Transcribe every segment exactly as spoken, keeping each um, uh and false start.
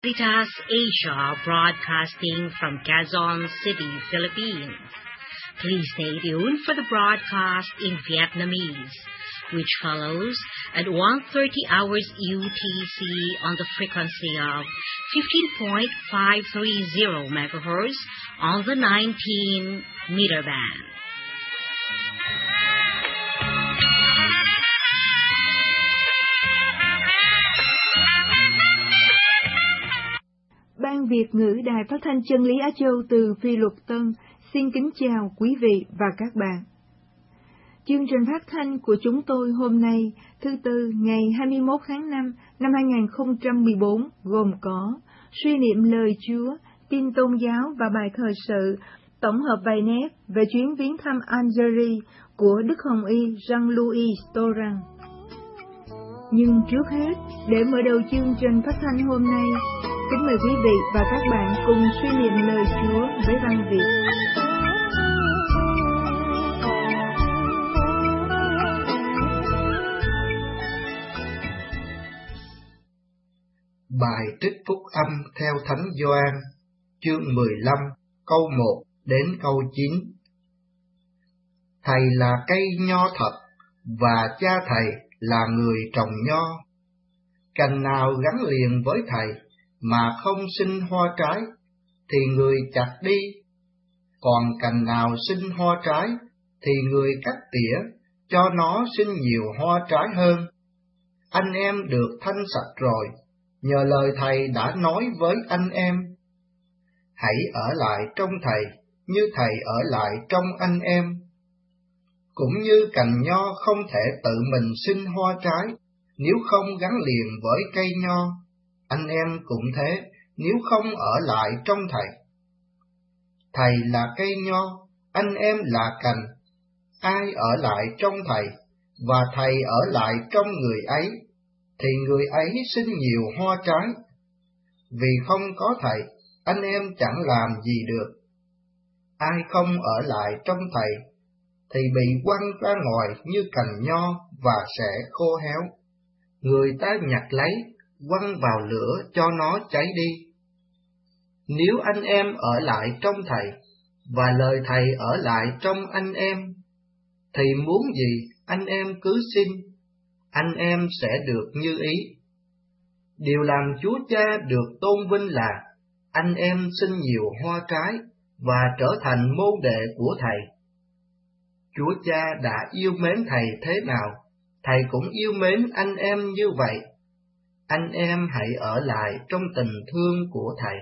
Veritas Asia, broadcasting from Quezon City, Philippines. Please stay tuned for the broadcast in Vietnamese, which follows at one thirty hours U T C on the frequency of fifteen point five three zero megahertz on the nineteen meter band. Ban Việt ngữ Đài Phát thanh Chân lý Á Châu từ Phi Luật Tân xin kính chào quý vị và các bạn. Chương trình phát thanh của chúng tôi hôm nay, thứ Tư, ngày hai mươi mốt tháng năm năm hai nghìn không trăm mười bốn, gồm có suy niệm lời Chúa, tin tôn giáo và bài thời sự, tổng hợp vài nét về chuyến viếng thăm Algeria của Đức Hồng Y Jean-Louis Torrens. Nhưng trước hết, để mở đầu chương trình phát thanh hôm nay, kính mời quý vị và các bạn cùng suy niệm lời Chúa với văn Việt. Bài trích phúc âm theo Thánh Gioan, chương mười lăm, câu một đến câu chín. Thầy là cây nho thật, và cha thầy là người trồng nho. Cành nào gắn liền với thầy mà không sinh hoa trái, thì người chặt đi. Còn cành nào sinh hoa trái, thì người cắt tỉa, cho nó sinh nhiều hoa trái hơn. Anh em được thanh sạch rồi, nhờ lời thầy đã nói với anh em. Hãy ở lại trong thầy, như thầy ở lại trong anh em. Cũng như cành nho không thể tự mình sinh hoa trái, nếu không gắn liền với cây nho, anh em cũng thế, nếu không ở lại trong thầy. Thầy là cây nho, anh em là cành. Ai ở lại trong thầy, và thầy ở lại trong người ấy, thì người ấy sinh nhiều hoa trái. Vì không có thầy, anh em chẳng làm gì được. Ai không ở lại trong thầy, thì bị quăng ra ngoài như cành nho và sẽ khô héo. Người ta nhặt lấy, quăng vào lửa cho nó cháy đi. Nếu anh em ở lại trong thầy, và lời thầy ở lại trong anh em, thì muốn gì anh em cứ xin, anh em sẽ được như ý. Điều làm Chúa Cha được tôn vinh là anh em sinh nhiều hoa trái và trở thành môn đệ của thầy. Chúa Cha đã yêu mến thầy thế nào, thầy cũng yêu mến anh em như vậy. Anh em hãy ở lại trong tình thương của thầy.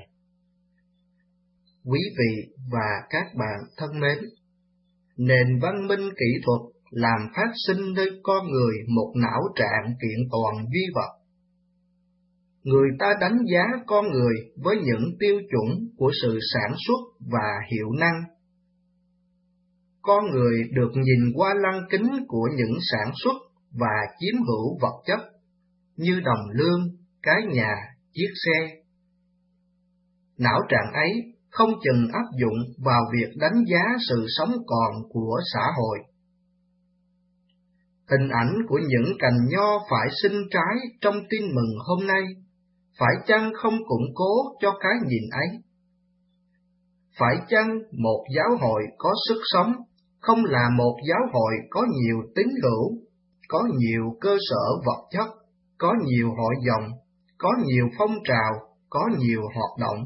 Quý vị và các bạn thân mến, nền văn minh kỹ thuật làm phát sinh nơi con người một não trạng kiện toàn duy vật. Người ta đánh giá con người với những tiêu chuẩn của sự sản xuất và hiệu năng. Con người được nhìn qua lăng kính của những sản xuất và chiếm hữu vật chất, như đồng lương, cái nhà, chiếc xe. Não trạng ấy không chừng áp dụng vào việc đánh giá sự sống còn của xã hội. Hình ảnh của những cành nho phải sinh trái trong tin mừng hôm nay, phải chăng không củng cố cho cái nhìn ấy? Phải chăng một giáo hội có sức sống không là một giáo hội có nhiều tín hữu, có nhiều cơ sở vật chất, có nhiều hội dòng, có nhiều phong trào, có nhiều hoạt động?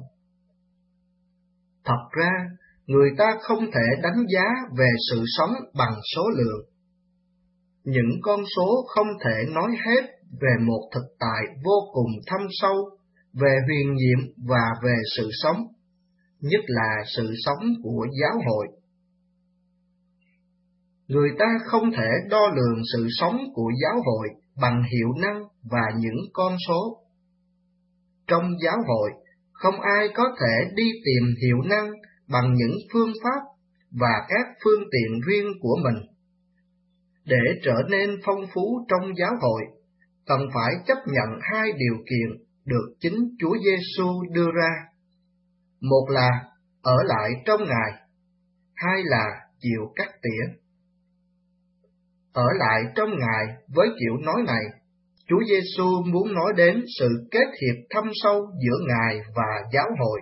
Thật ra, người ta không thể đánh giá về sự sống bằng số lượng. Những con số không thể nói hết về một thực tại vô cùng thâm sâu, về huyền nhiệm và về sự sống, nhất là sự sống của giáo hội. Người ta không thể đo lường sự sống của giáo hội bằng hiệu năng và những con số. Trong giáo hội, không ai có thể đi tìm hiệu năng bằng những phương pháp và các phương tiện riêng của mình. Để trở nên phong phú trong giáo hội, cần phải chấp nhận hai điều kiện được chính Chúa Giêsu đưa ra. Một là ở lại trong Ngài, hai là chịu cắt tỉa. Ở lại trong Ngài với kiểu nói này, Chúa Giêsu muốn nói đến sự kết hiệp thâm sâu giữa Ngài và giáo hội.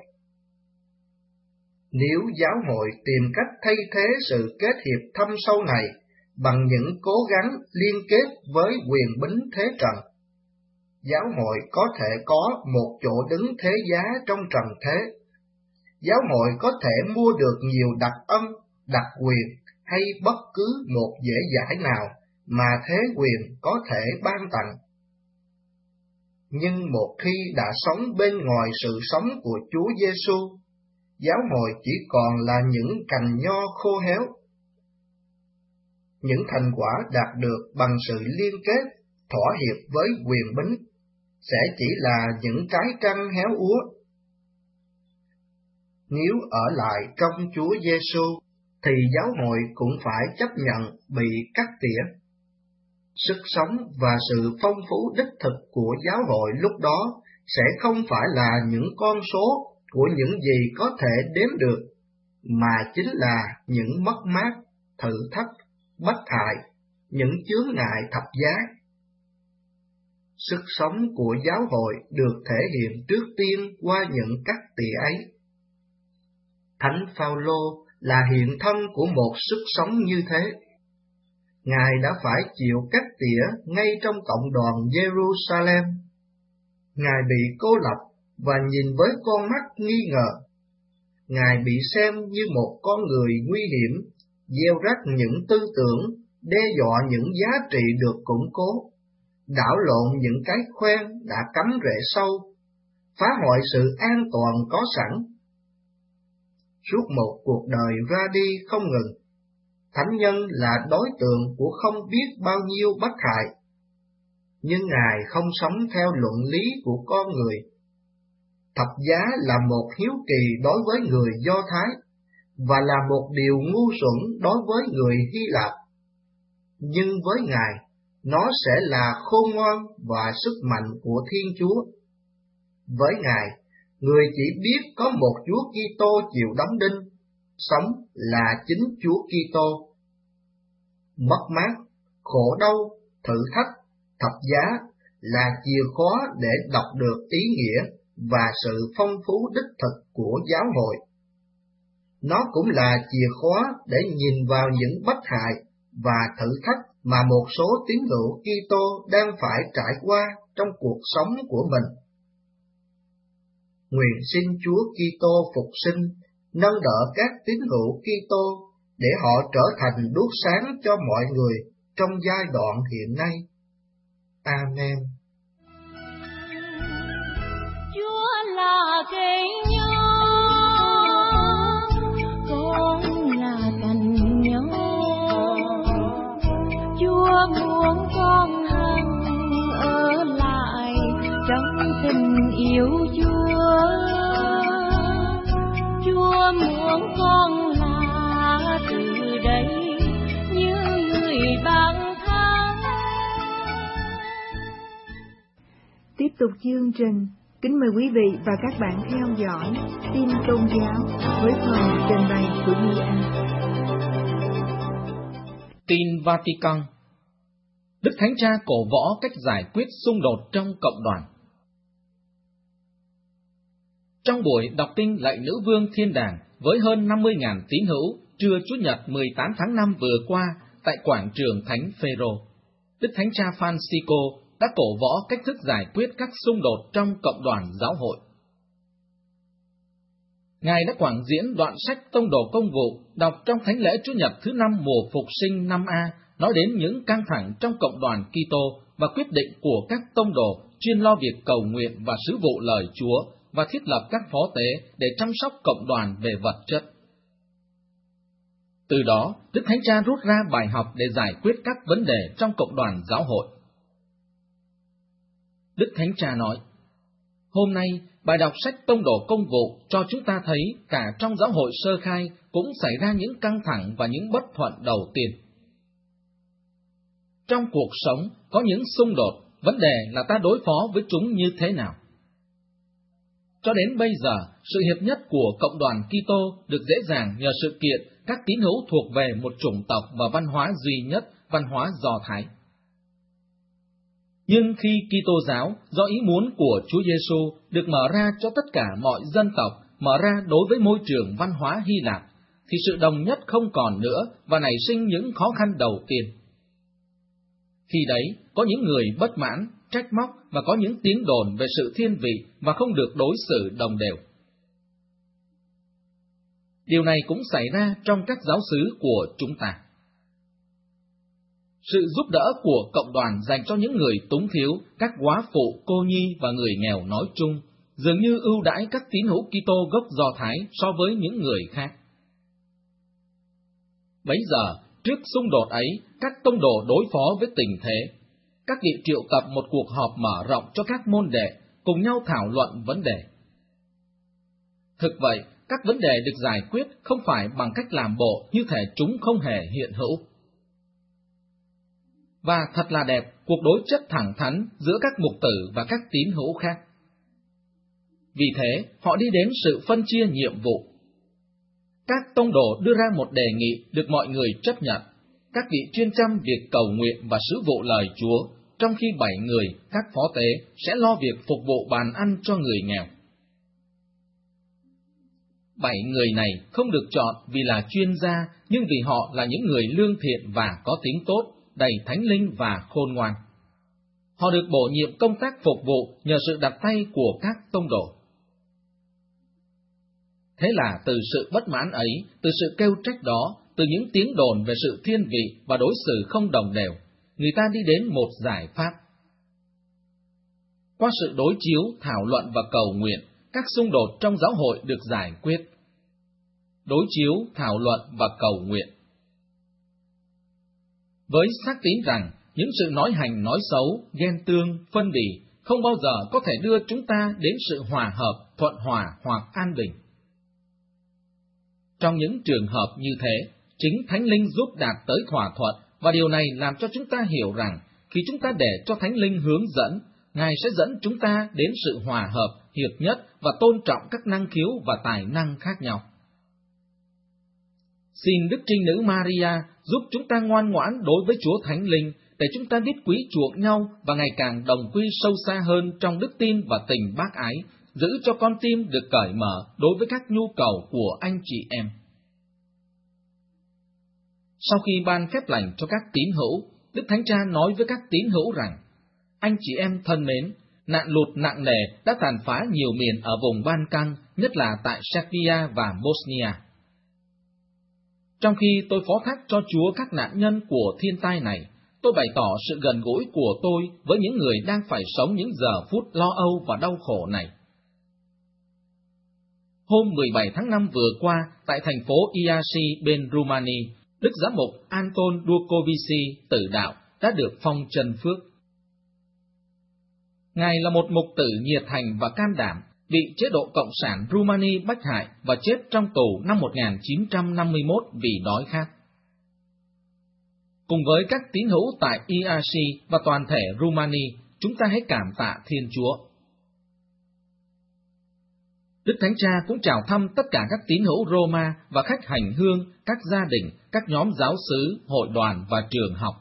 Nếu giáo hội tìm cách thay thế sự kết hiệp thâm sâu này bằng những cố gắng liên kết với quyền bính thế trần, giáo hội có thể có một chỗ đứng thế giá trong trần thế. Giáo hội có thể mua được nhiều đặc ân, đặc quyền hay bất cứ một dễ dãi nào mà thế quyền có thể ban tặng. Nhưng một khi đã sống bên ngoài sự sống của Chúa Giêsu, giáo hội chỉ còn là những cành nho khô héo. Những thành quả đạt được bằng sự liên kết, thỏa hiệp với quyền bính sẽ chỉ là những trái trăng héo úa. Nếu ở lại trong Chúa Giêsu, thì giáo hội cũng phải chấp nhận bị cắt tỉa. Sức sống và sự phong phú đích thực của giáo hội lúc đó sẽ không phải là những con số của những gì có thể đếm được, mà chính là những mất mát, thử thách, bất hại, những chướng ngại thập giá. Sức sống của giáo hội được thể hiện trước tiên qua những cắt tỉa ấy. Thánh Phao-lô là hiện thân của một sức sống như thế. Ngài đã phải chịu cắt tỉa ngay trong cộng đoàn Jerusalem. Ngài bị cô lập và nhìn với con mắt nghi ngờ. Ngài bị xem như một con người nguy hiểm, gieo rắc những tư tưởng, đe dọa những giá trị được củng cố, đảo lộn những cái khoen đã cắm rễ sâu, phá hoại sự an toàn có sẵn. Suốt một cuộc đời ra đi không ngừng, thánh nhân là đối tượng của không biết bao nhiêu bất hại, nhưng Ngài không sống theo luận lý của con người. Thập giá là một hiếu kỳ đối với người Do Thái, và là một điều ngu xuẩn đối với người Hy Lạp. Nhưng với Ngài, nó sẽ là khôn ngoan và sức mạnh của Thiên Chúa. Với Ngài, người chỉ biết có một Chúa Kitô chịu đóng đinh, sống là chính Chúa Kitô. Mất mát, khổ đau, thử thách, thập giá là chìa khóa để đọc được ý nghĩa và sự phong phú đích thực của giáo hội. Nó cũng là chìa khóa để nhìn vào những bất hại và thử thách mà một số tín hữu Kitô đang phải trải qua trong cuộc sống của mình. Nguyện xin Chúa Kitô phục sinh, nâng đỡ các tín hữu Kitô để họ trở thành đuốc sáng cho mọi người trong giai đoạn hiện nay. Amen. Chúa là cây nho, con là cành nho. Chúa muốn con hằng ở lại trong tình yêu Chúa. Chúa muốn con là từ đây như người bạn tha. Tiếp tục chương trình, kính mời quý vị và các bạn theo dõi tin tôn giáo với phần trình bày của Duy An. Tin Vatican. Đức Thánh Cha cổ võ cách giải quyết xung đột trong cộng đoàn. Trong buổi đọc tin lạy Nữ Vương Thiên Đàng với hơn năm mươi nghìn tín hữu trưa Chủ nhật mười tám tháng năm vừa qua tại quảng trường Thánh Phêrô, Đức Thánh Cha Francisco đã cổ võ cách thức giải quyết các xung đột trong cộng đoàn giáo hội. Ngài đã quảng diễn đoạn sách Tông đồ công vụ đọc trong thánh lễ Chủ nhật thứ năm mùa Phục sinh năm A, nói đến những căng thẳng trong cộng đoàn Kitô và quyết định của các tông đồ chuyên lo việc cầu nguyện và sứ vụ lời Chúa và thiết lập các phó tế để chăm sóc cộng đoàn về vật chất. Từ đó, Đức Thánh Cha rút ra bài học để giải quyết các vấn đề trong cộng đoàn giáo hội. Đức Thánh Cha nói, hôm nay, bài đọc sách Tông đồ công vụ cho chúng ta thấy cả trong giáo hội sơ khai cũng xảy ra những căng thẳng và những bất thuận đầu tiên. Trong cuộc sống có những xung đột, vấn đề là ta đối phó với chúng như thế nào. Cho đến bây giờ, sự hiệp nhất của cộng đoàn Kitô được dễ dàng nhờ sự kiện các tín hữu thuộc về một chủng tộc và văn hóa duy nhất, văn hóa Do Thái. Nhưng khi Kitô giáo do ý muốn của Chúa Giêsu được mở ra cho tất cả mọi dân tộc, mở ra đối với môi trường văn hóa Hy Lạp, thì sự đồng nhất không còn nữa và nảy sinh những khó khăn đầu tiên. Khi đấy, có những người bất mãn, trách móc và có những tiếng đồn về sự thiên vị và không được đối xử đồng đều. Điều này cũng xảy ra trong các giáo xứ của chúng ta. Sự giúp đỡ của cộng đoàn dành cho những người túng thiếu, các góa phụ, cô nhi và người nghèo nói chung, dường như ưu đãi các tín hữu Kitô gốc Do Thái so với những người khác. Bấy giờ, trước xung đột ấy, các tông đồ đối phó với tình thế. Các vị triệu tập một cuộc họp mở rộng cho các môn đệ, cùng nhau thảo luận vấn đề. Thực vậy, các vấn đề được giải quyết không phải bằng cách làm bộ như thể chúng không hề hiện hữu. Và thật là đẹp cuộc đối chất thẳng thắn giữa các mục tử và các tín hữu khác. Vì thế, họ đi đến sự phân chia nhiệm vụ. Các tông đồ đưa ra một đề nghị được mọi người chấp nhận. Các vị chuyên chăm việc cầu nguyện và sứ vụ lời Chúa, trong khi bảy người, các phó tế, sẽ lo việc phục vụ bàn ăn cho người nghèo. Bảy người này không được chọn vì là chuyên gia, nhưng vì họ là những người lương thiện và có tính tốt, đầy thánh linh và khôn ngoan. Họ được bổ nhiệm công tác phục vụ nhờ sự đặt tay của các tông đồ. Thế là từ sự bất mãn ấy, từ sự kêu trách đó, từ những tiếng đồn về sự thiên vị và đối xử không đồng đều, người ta đi đến một giải pháp. Qua sự đối chiếu, thảo luận và cầu nguyện, các xung đột trong giáo hội được giải quyết. Đối chiếu, thảo luận và cầu nguyện. Với xác tín rằng, những sự nói hành nói xấu, ghen tương, phân bì không bao giờ có thể đưa chúng ta đến sự hòa hợp, thuận hòa hoặc an bình. Trong những trường hợp như thế, chính Thánh Linh giúp đạt tới thỏa thuận, và điều này làm cho chúng ta hiểu rằng, khi chúng ta để cho Thánh Linh hướng dẫn, Ngài sẽ dẫn chúng ta đến sự hòa hợp, hiệp nhất và tôn trọng các năng khiếu và tài năng khác nhau. Xin Đức Trinh Nữ Maria giúp chúng ta ngoan ngoãn đối với Chúa Thánh Linh, để chúng ta biết quý chuộng nhau và ngày càng đồng quy sâu xa hơn trong đức tin và tình bác ái, giữ cho con tim được cởi mở đối với các nhu cầu của anh chị em. Sau khi ban phép lành cho các tín hữu, Đức Thánh Cha nói với các tín hữu rằng, anh chị em thân mến, nạn lụt nặng nề đã tàn phá nhiều miền ở vùng Ban Căng, nhất là tại Serbia và Bosnia. Trong khi tôi phó thác cho Chúa các nạn nhân của thiên tai này, tôi bày tỏ sự gần gũi của tôi với những người đang phải sống những giờ phút lo âu và đau khổ này. Hôm mười bảy tháng năm vừa qua, tại thành phố Iași bên Rumani, Đức Giám mục Anton Ducovici tử đạo đã được phong chân phước. Ngài là một mục tử nhiệt thành và can đảm, bị chế độ Cộng sản Rumani bách hại và chết trong tù năm một nghìn chín trăm năm mươi mốt vì đói khát. Cùng với các tín hữu tại Iași và toàn thể Rumani, chúng ta hãy cảm tạ Thiên Chúa. Đức Thánh Cha cũng chào thăm tất cả các tín hữu Roma và khách hành hương, các gia đình, các nhóm giáo xứ, hội đoàn và trường học.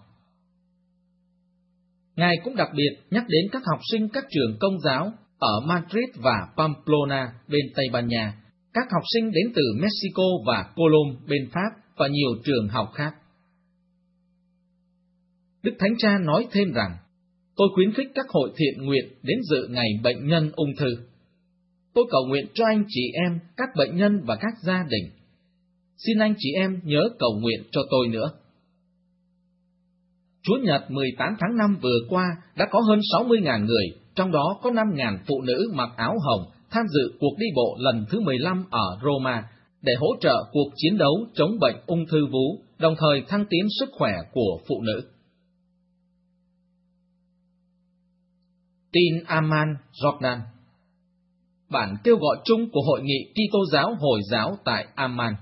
Ngài cũng đặc biệt nhắc đến các học sinh các trường công giáo ở Madrid và Pamplona bên Tây Ban Nha, các học sinh đến từ Mexico và Colom bên Pháp và nhiều trường học khác. Đức Thánh Cha nói thêm rằng, tôi khuyến khích các hội thiện nguyện đến dự ngày bệnh nhân ung thư. Tôi cầu nguyện cho anh chị em, các bệnh nhân và các gia đình. Xin anh chị em nhớ cầu nguyện cho tôi nữa. Chúa Nhật mười tám tháng năm vừa qua đã có hơn sáu mươi nghìn người, trong đó có năm nghìn phụ nữ mặc áo hồng tham dự cuộc đi bộ lần thứ mười lăm ở Roma để hỗ trợ cuộc chiến đấu chống bệnh ung thư vú, đồng thời thăng tiến sức khỏe của phụ nữ. Tin Amman, Jordan. Bản kêu gọi chung của Hội nghị Kitô giáo Hồi giáo tại Amman.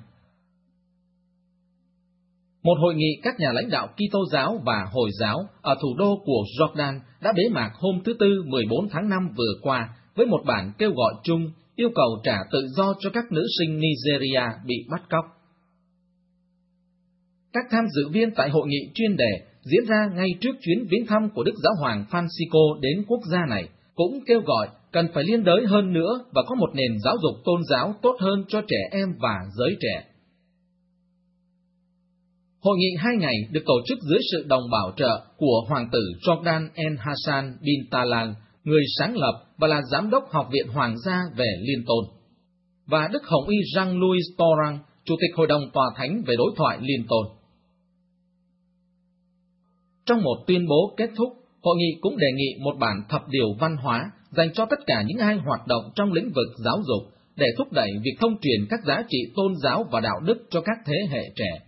Một hội nghị các nhà lãnh đạo Kitô giáo và Hồi giáo ở thủ đô của Jordan đã bế mạc hôm thứ Tư mười bốn tháng năm vừa qua với một bản kêu gọi chung yêu cầu trả tự do cho các nữ sinh Nigeria bị bắt cóc. Các tham dự viên tại hội nghị chuyên đề diễn ra ngay trước chuyến viếng thăm của Đức Giáo hoàng Francisco đến quốc gia này, cũng kêu gọi cần phải liên đới hơn nữa và có một nền giáo dục tôn giáo tốt hơn cho trẻ em và giới trẻ. Hội nghị hai ngày được tổ chức dưới sự đồng bảo trợ của Hoàng tử Jordan El Hassan bin Talal, người sáng lập và là Giám đốc Học viện Hoàng gia về Liên Tôn, và Đức Hồng y Jean-Louis Torrent, Chủ tịch Hội đồng Tòa Thánh về đối thoại Liên Tôn. Trong một tuyên bố kết thúc, hội nghị cũng đề nghị một bản thập điều văn hóa dành cho tất cả những ai hoạt động trong lĩnh vực giáo dục để thúc đẩy việc thông truyền các giá trị tôn giáo và đạo đức cho các thế hệ trẻ.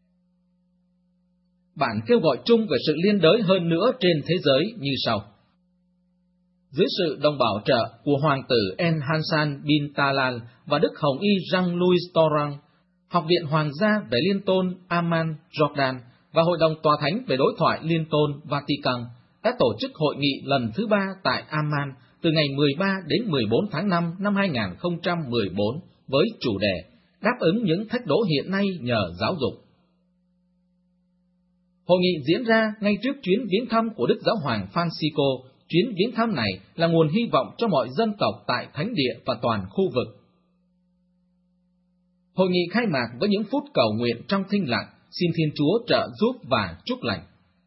Bản kêu gọi chung về sự liên đới hơn nữa trên thế giới như sau. Dưới sự đồng bảo trợ của Hoàng tử El Hassan bin Talal và Đức Hồng y Jean-Louis Torrent, Học viện Hoàng gia về Liên Tôn Amman, Jordan và Hội đồng Tòa Thánh về đối thoại Liên Tôn Vatican đã tổ chức hội nghị lần thứ ba tại Amman từ ngày mười ba đến mười bốn tháng năm năm hai nghìn không trăm mười bốn với chủ đề đáp ứng những thách đố hiện nay nhờ giáo dục. Hội nghị diễn ra ngay trước chuyến viếng thăm của Đức Giáo hoàng Francisco. Chuyến viếng thăm này là nguồn hy vọng cho mọi dân tộc tại Thánh địa và toàn khu vực. Hội nghị khai mạc với những phút cầu nguyện trong thinh lặng, xin Thiên Chúa trợ giúp và chúc lành.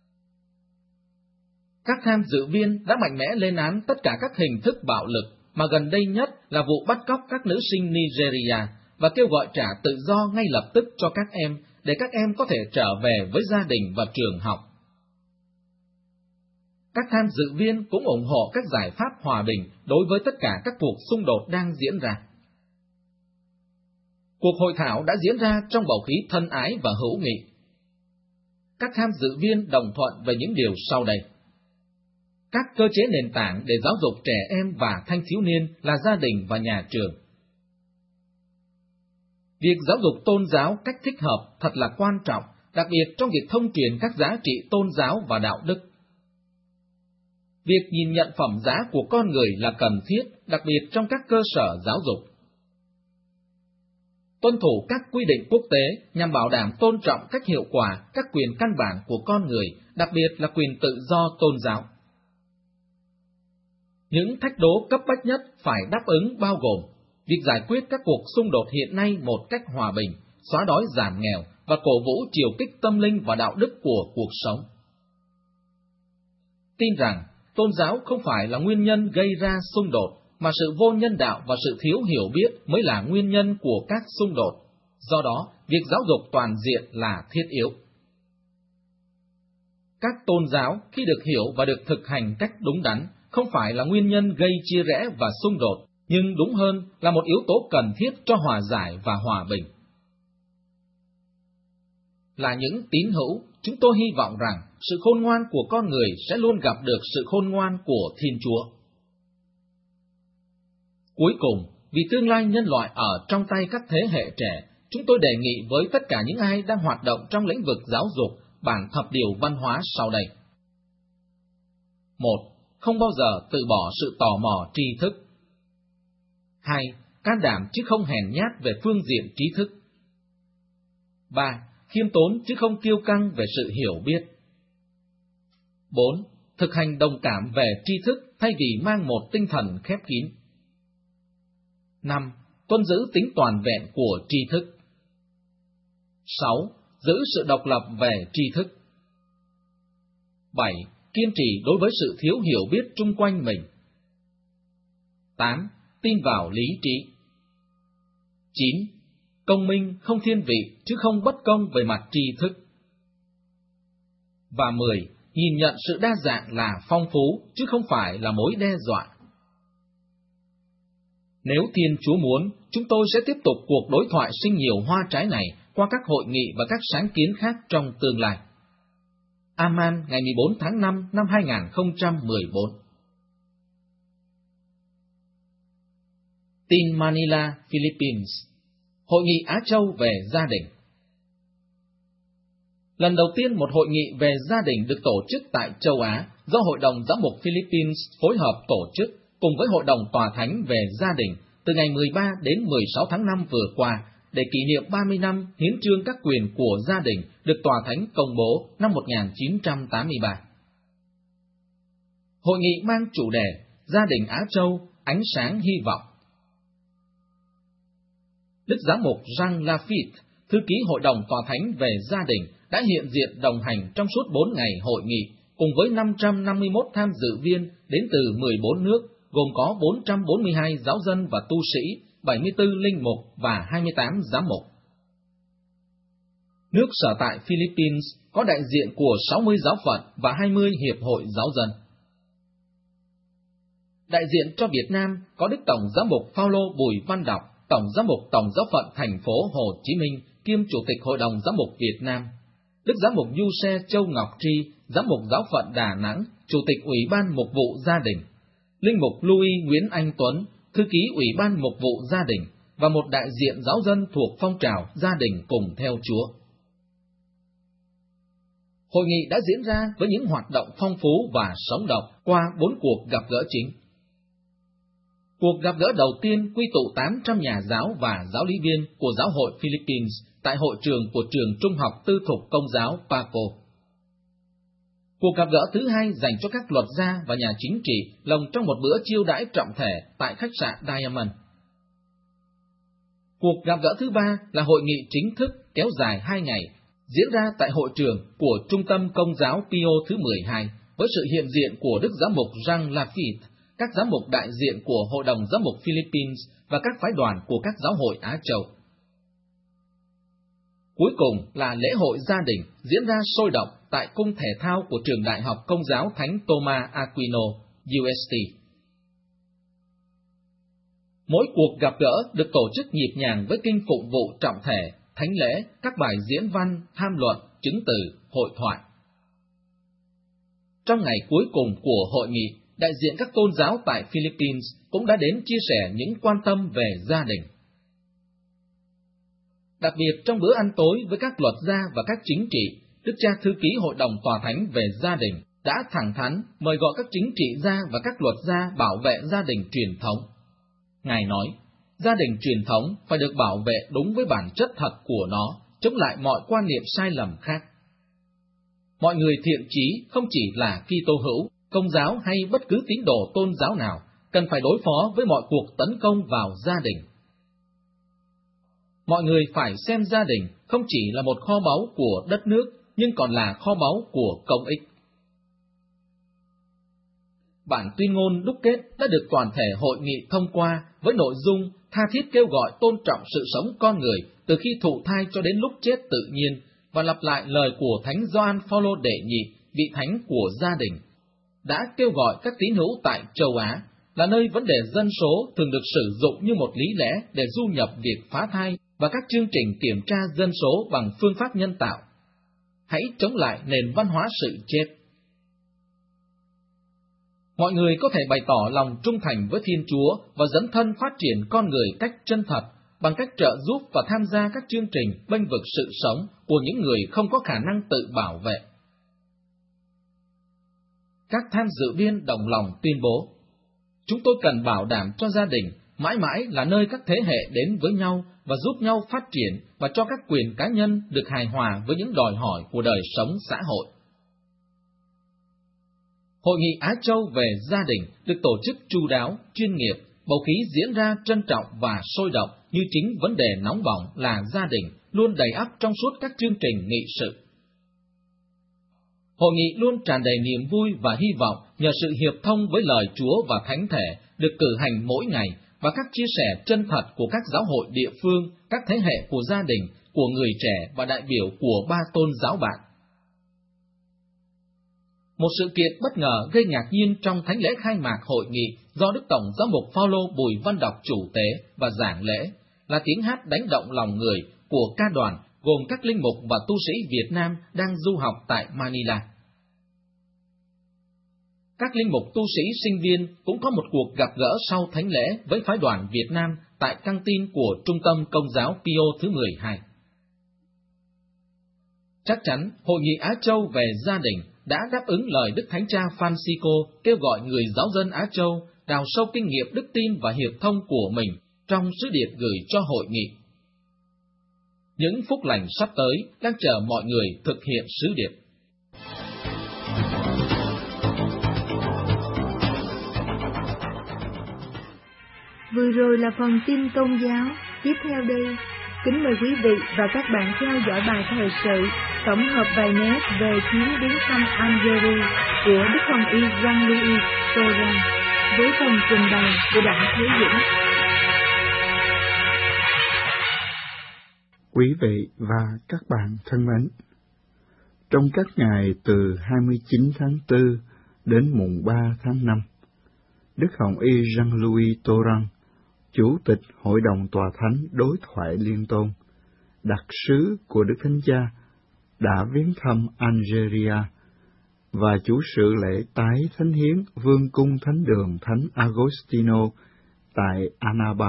Các tham dự viên đã mạnh mẽ lên án tất cả các hình thức bạo lực, mà gần đây nhất là vụ bắt cóc các nữ sinh Nigeria, và kêu gọi trả tự do ngay lập tức cho các em, để các em có thể trở về với gia đình và trường học. Các tham dự viên cũng ủng hộ các giải pháp hòa bình đối với tất cả các cuộc xung đột đang diễn ra. Cuộc hội thảo đã diễn ra trong bầu khí thân ái và hữu nghị. Các tham dự viên đồng thuận về những điều sau đây. Các cơ chế nền tảng để giáo dục trẻ em và thanh thiếu niên là gia đình và nhà trường. Việc giáo dục tôn giáo cách thích hợp thật là quan trọng, đặc biệt trong việc thông truyền các giá trị tôn giáo và đạo đức. Việc nhìn nhận phẩm giá của con người là cần thiết, đặc biệt trong các cơ sở giáo dục. Tuân thủ các quy định quốc tế nhằm bảo đảm tôn trọng cách hiệu quả các quyền căn bản của con người, đặc biệt là quyền tự do tôn giáo. Những thách đố cấp bách nhất phải đáp ứng bao gồm việc giải quyết các cuộc xung đột hiện nay một cách hòa bình, xóa đói giảm nghèo và cổ vũ chiều kích tâm linh và đạo đức của cuộc sống. Tin rằng tôn giáo không phải là nguyên nhân gây ra xung đột, mà sự vô nhân đạo và sự thiếu hiểu biết mới là nguyên nhân của các xung đột. Do đó, việc giáo dục toàn diện là thiết yếu. Các tôn giáo khi được hiểu và được thực hành cách đúng đắn không phải là nguyên nhân gây chia rẽ và xung đột, nhưng đúng hơn là một yếu tố cần thiết cho hòa giải và hòa bình. Là những tín hữu, chúng tôi hy vọng rằng sự khôn ngoan của con người sẽ luôn gặp được sự khôn ngoan của Thiên Chúa. Cuối cùng, vì tương lai nhân loại ở trong tay các thế hệ trẻ, chúng tôi đề nghị với tất cả những ai đang hoạt động trong lĩnh vực giáo dục bản thập điều văn hóa sau đây. một. Không bao giờ từ bỏ sự tò mò tri thức. hai. Can đảm chứ không hèn nhát về phương diện trí thức. ba. Khiêm tốn chứ không kiêu căng về sự hiểu biết. bốn. Thực hành đồng cảm về tri thức thay vì mang một tinh thần khép kín. năm. Tuân giữ tính toàn vẹn của tri thức. sáu. Giữ sự độc lập về tri thức. bảy. Kiên trì đối với sự thiếu hiểu biết chung quanh mình. tám. Tin vào lý trí. chín. Công minh không thiên vị chứ không bất công về mặt tri thức. Và mười. Nhìn nhận sự đa dạng là phong phú chứ không phải là mối đe dọa. Nếu Thiên Chúa muốn, chúng tôi sẽ tiếp tục cuộc đối thoại sinh nhiều hoa trái này qua các hội nghị và các sáng kiến khác trong tương lai. Amman, ngày mười bốn tháng năm năm hai nghìn không trăm mười bốn. Tin Manila, Philippines. Hội nghị Á Châu về gia đình. Lần đầu tiên một hội nghị về gia đình được tổ chức tại châu Á do Hội đồng Giám mục Philippines phối hợp tổ chức cùng với Hội đồng Tòa Thánh về gia đình từ ngày mười ba đến mười sáu tháng năm vừa qua để kỷ niệm ba mươi năm hiến chương các quyền của gia đình được Tòa Thánh công bố năm một nghìn chín trăm tám mươi ba. Hội nghị mang chủ đề Gia đình Á Châu, ánh sáng hy vọng. Đức Giám mục Jean Lafitte, thư ký Hội đồng Tòa Thánh về gia đình, đã hiện diện đồng hành trong suốt bốn ngày hội nghị, cùng với năm trăm năm mươi mốt tham dự viên đến từ mười bốn nước, gồm có bốn trăm bốn mươi hai giáo dân và tu sĩ, bảy mươi tư linh mục và hai mươi tám giám mục. Nước sở tại Philippines có đại diện của sáu mươi giáo phận và hai mươi hiệp hội giáo dân. Đại diện cho Việt Nam có Đức Tổng Giám mục Phaolô Bùi Văn Đọc, Tổng Giám mục Tổng giáo phận thành phố Hồ Chí Minh, kiêm Chủ tịch Hội đồng Giám mục Việt Nam; Đức Giám mục Du Xe Châu Ngọc Tri, Giám mục Giáo phận Đà Nẵng, Chủ tịch Ủy ban Mục vụ Gia đình; Linh mục Louis Nguyễn Anh Tuấn, Thư ký Ủy ban Mục vụ Gia đình, và một đại diện giáo dân thuộc phong trào Gia đình cùng theo Chúa. Hội nghị đã diễn ra với những hoạt động phong phú và sống động qua bốn cuộc gặp gỡ chính. Cuộc gặp gỡ đầu tiên quy tụ tám trăm nhà giáo và giáo lý viên của Giáo hội Philippines tại hội trường của trường Trung học Tư thục Công giáo Paco. Cuộc gặp gỡ thứ hai dành cho các luật gia và nhà chính trị lồng trong một bữa chiêu đãi trọng thể tại khách sạn Diamond. Cuộc gặp gỡ thứ ba là hội nghị chính thức kéo dài hai ngày, diễn ra tại hội trường của Trung tâm Công giáo Pio thứ mười hai, với sự hiện diện của Đức Giám mục Jean Lafitte, các giám mục đại diện của Hội đồng Giám mục Philippines và các phái đoàn của các giáo hội Á Châu. Cuối cùng là lễ hội gia đình diễn ra sôi động tại cung thể thao của Trường Đại học Công giáo Thánh Thomas Aquino, u ét tê. Mỗi cuộc gặp gỡ được tổ chức nhịp nhàng với kinh phụng vụ trọng thể, thánh lễ, các bài diễn văn, tham luận, chứng từ, hội thoại. Trong ngày cuối cùng của hội nghị, đại diện các tôn giáo tại Philippines cũng đã đến chia sẻ những quan tâm về gia đình. Đặc biệt trong bữa ăn tối với các luật gia và các chính trị, Đức cha thư ký Hội đồng Tòa Thánh về gia đình đã thẳng thắn mời gọi các chính trị gia và các luật gia bảo vệ gia đình truyền thống. Ngài nói, gia đình truyền thống phải được bảo vệ đúng với bản chất thật của nó, chống lại mọi quan niệm sai lầm khác. Mọi người thiện chí không chỉ là Kitô hữu, Công giáo hay bất cứ tín đồ tôn giáo nào cần phải đối phó với mọi cuộc tấn công vào gia đình. Mọi người phải xem gia đình không chỉ là một kho báu của đất nước, nhưng còn là kho báu của công ích. Bản tuyên ngôn đúc kết đã được toàn thể hội nghị thông qua với nội dung tha thiết kêu gọi tôn trọng sự sống con người từ khi thụ thai cho đến lúc chết tự nhiên, và lặp lại lời của Thánh Gioan Phaolô đệ nhị, vị thánh của gia đình, đã kêu gọi các tín hữu tại châu Á, là nơi vấn đề dân số thường được sử dụng như một lý lẽ để du nhập việc phá thai và các chương trình kiểm tra dân số bằng phương pháp nhân tạo. Hãy chống lại nền văn hóa sự chết. Mọi người có thể bày tỏ lòng trung thành với Thiên Chúa và dấn thân phát triển con người cách chân thật bằng cách trợ giúp và tham gia các chương trình bênh vực sự sống của những người không có khả năng tự bảo vệ. Các tham dự viên đồng lòng tuyên bố, chúng tôi cần bảo đảm cho gia đình mãi mãi là nơi các thế hệ đến với nhau và giúp nhau phát triển và cho các quyền cá nhân được hài hòa với những đòi hỏi của đời sống xã hội. Hội nghị Á Châu về gia đình được tổ chức chu đáo, chuyên nghiệp, bầu khí diễn ra trân trọng và sôi động như chính vấn đề nóng bỏng là gia đình luôn đầy ắp trong suốt các chương trình nghị sự. Hội nghị luôn tràn đầy niềm vui và hy vọng nhờ sự hiệp thông với lời Chúa và Thánh Thể được cử hành mỗi ngày và các chia sẻ chân thật của các giáo hội địa phương, các thế hệ của gia đình, của người trẻ và đại biểu của ba tôn giáo bạn. Một sự kiện bất ngờ gây ngạc nhiên trong thánh lễ khai mạc hội nghị do Đức Tổng Giám mục Phaolô Bùi Văn Đọc chủ tế và giảng lễ là tiếng hát đánh động lòng người của ca đoàn gồm các linh mục và tu sĩ Việt Nam đang du học tại Manila. Các linh mục tu sĩ sinh viên cũng có một cuộc gặp gỡ sau thánh lễ với phái đoàn Việt Nam tại căng tin của Trung tâm Công giáo Pio thứ mười hai. Chắc chắn, Hội nghị Á Châu về gia đình đã đáp ứng lời Đức Thánh Cha Francisco kêu gọi người giáo dân Á Châu đào sâu kinh nghiệm đức tin và hiệp thông của mình trong sứ điệp gửi cho hội nghị. Những phúc lành sắp tới đang chờ mọi người thực hiện sứ điệp. Vừa rồi là phần tin tôn giáo. Tiếp theo đây, kính mời quý vị và các bạn theo dõi bài thời sự tổng hợp vài nét về chuyến viếng thăm Algeria của Đức Hồng Y Jean-Louis Tauran với phần trình bày của Đặng Thế Dũng. Quý vị và các bạn thân mến, trong các ngày từ hai mươi chín tháng tư đến mùng ba tháng năm, Đức Hồng Y Jean-Louis Tauran, Chủ tịch Hội đồng Tòa Thánh Đối thoại Liên tôn, đặc sứ của Đức Thánh Cha, đã viếng thăm Algeria và chủ sự lễ tái thánh hiến Vương cung Thánh đường Thánh Agostino tại Annaba.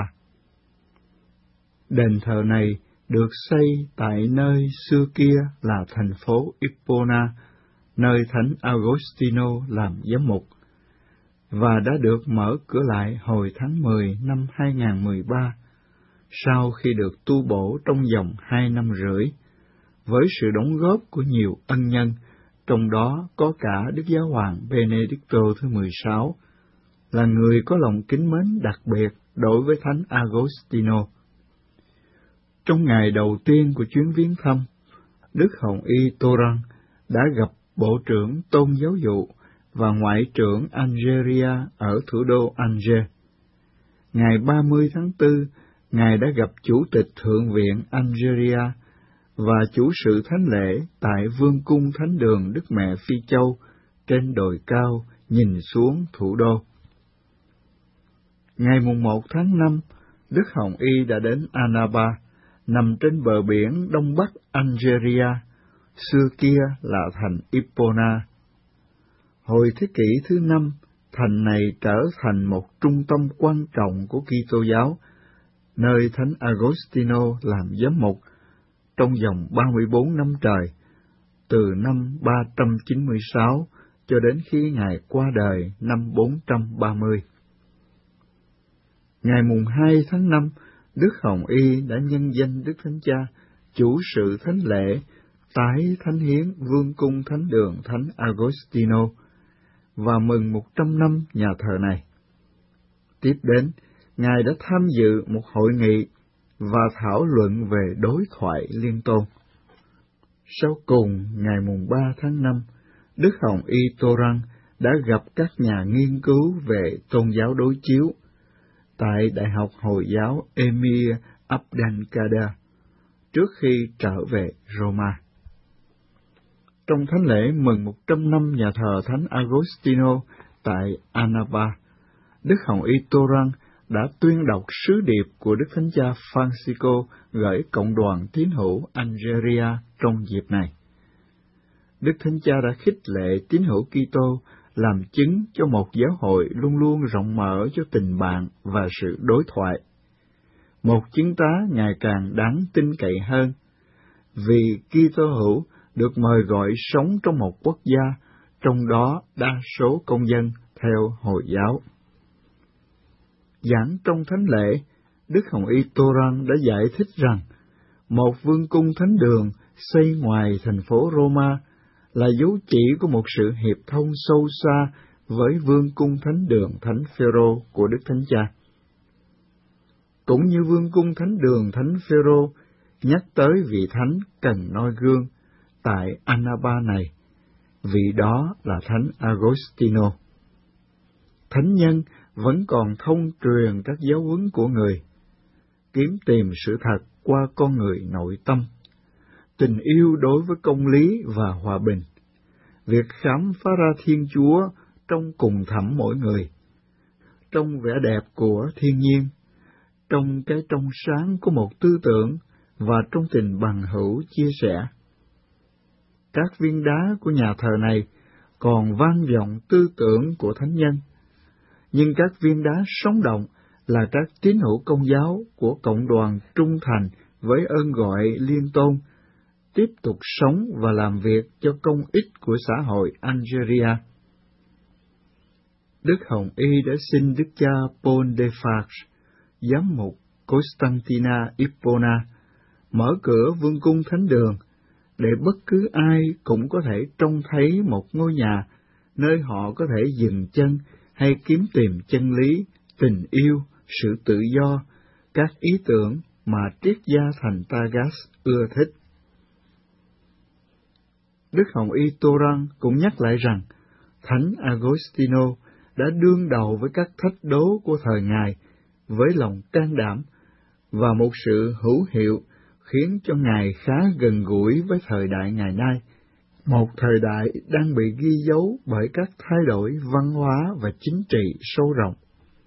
Đền thờ này được xây tại nơi xưa kia là thành phố Ipona, nơi Thánh Agostino làm giám mục, và đã được mở cửa lại hồi tháng mười năm hai nghìn không trăm mười ba, sau khi được tu bổ trong vòng hai năm rưỡi, với sự đóng góp của nhiều ân nhân, trong đó có cả Đức Giáo hoàng Benedicto thứ mười sáu, là người có lòng kính mến đặc biệt đối với Thánh Agostino. Trong ngày đầu tiên của chuyến viếng thăm, Đức Hồng Y Tauran đã gặp Bộ trưởng Tôn giáo dụ và Ngoại trưởng Algeria ở thủ đô Alger. Ngày ba mươi tháng tư, Ngài đã gặp Chủ tịch Thượng viện Algeria và chủ sự thánh lễ tại Vương cung Thánh đường Đức Mẹ Phi Châu trên đồi cao nhìn xuống thủ đô. Ngày mùng một tháng năm, Đức Hồng Y đã đến Annaba, nằm trên bờ biển đông bắc Algeria, xưa kia là thành Ipona. Hồi thế kỷ thứ năm, thành này trở thành một trung tâm quan trọng của Kitô giáo, nơi Thánh Agostino làm giám mục trong vòng ba mươi bốn năm trời, từ năm ba trăm chín mươi sáu cho đến khi Ngài qua đời năm bốn trăm ba mươi. Ngày mùng hai tháng năm, Đức Hồng Y đã nhân danh Đức Thánh Cha, chủ sự thánh lễ, tái thánh hiến Vương cung Thánh đường Thánh Agostino, và mừng một trăm năm nhà thờ này. Tiếp đến, Ngài đã tham dự một hội nghị và thảo luận về đối thoại liên tôn. Sau cùng, ngày mùng ba tháng năm, Đức Hồng Y Tauran đã gặp các nhà nghiên cứu về tôn giáo đối chiếu tại Đại học Hồi giáo Emir Abdelkader trước khi trở về Roma. Trong thánh lễ mừng một trăm năm nhà thờ Thánh Agostino tại Annaba, Đức Hồng Y Tauran đã tuyên đọc sứ điệp của Đức Thánh Cha Francisco gửi cộng đoàn tín hữu Algeria trong dịp này. Đức Thánh Cha đã khích lệ tín hữu Kitô làm chứng cho một giáo hội luôn luôn rộng mở cho tình bạn và sự đối thoại. Một chứng tá ngày càng đáng tin cậy hơn, vì Kitô hữu được mời gọi sống trong một quốc gia, trong đó đa số công dân theo Hồi giáo. Giảng trong thánh lễ, Đức Hồng Y Tauran đã giải thích rằng một vương cung thánh đường xây ngoài thành phố Roma là dấu chỉ của một sự hiệp thông sâu xa với vương cung thánh đường Thánh Phêrô của Đức Thánh Cha. Cũng như vương cung thánh đường Thánh Phêrô nhắc tới vị thánh cần noi gương tại Annaba này, vị đó là Thánh Agostino. Thánh nhân vẫn còn thông truyền các giáo huấn của người, kiếm tìm sự thật qua con người nội tâm, tình yêu đối với công lý và hòa bình, việc khám phá ra Thiên Chúa trong cùng thẳm mỗi người, trong vẻ đẹp của thiên nhiên, trong cái trong sáng của một tư tưởng và trong tình bằng hữu chia sẻ. Các viên đá của nhà thờ này còn vang vọng tư tưởng của thánh nhân, nhưng các viên đá sống động là các tín hữu công giáo của cộng đoàn trung thành với ơn gọi liên tôn, tiếp tục sống và làm việc cho công ích của xã hội Algeria. Đức Hồng Y đã xin Đức cha Paul de Farge, giám mục Constantina Ipona, mở cửa vương cung thánh đường, để bất cứ ai cũng có thể trông thấy một ngôi nhà nơi họ có thể dừng chân hay kiếm tìm chân lý, tình yêu, sự tự do, các ý tưởng mà triết gia thành Tagas ưa thích. Đức Hồng Y Tô Răng cũng nhắc lại rằng, Thánh Agostino đã đương đầu với các thách đố của thời Ngài với lòng can đảm và một sự hữu hiệu khiến cho Ngài khá gần gũi với thời đại ngày nay, một thời đại đang bị ghi dấu bởi các thay đổi văn hóa và chính trị sâu rộng.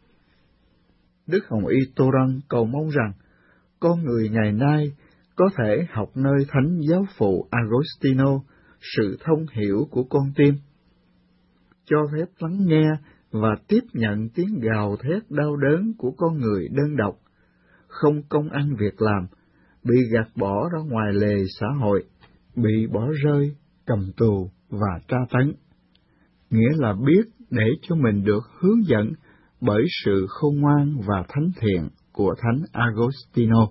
Đức Hồng Y Tô Răng cầu mong rằng con người ngày nay có thể học nơi Thánh Giáo phụ Agostino sự thông hiểu của con tim, cho phép lắng nghe và tiếp nhận tiếng gào thét đau đớn của con người đơn độc, không công ăn việc làm, bị gạt bỏ ra ngoài lề xã hội, bị bỏ rơi, cầm tù và tra tấn. Nghĩa là biết để cho mình được hướng dẫn bởi sự khôn ngoan và thánh thiện của Thánh Agostino.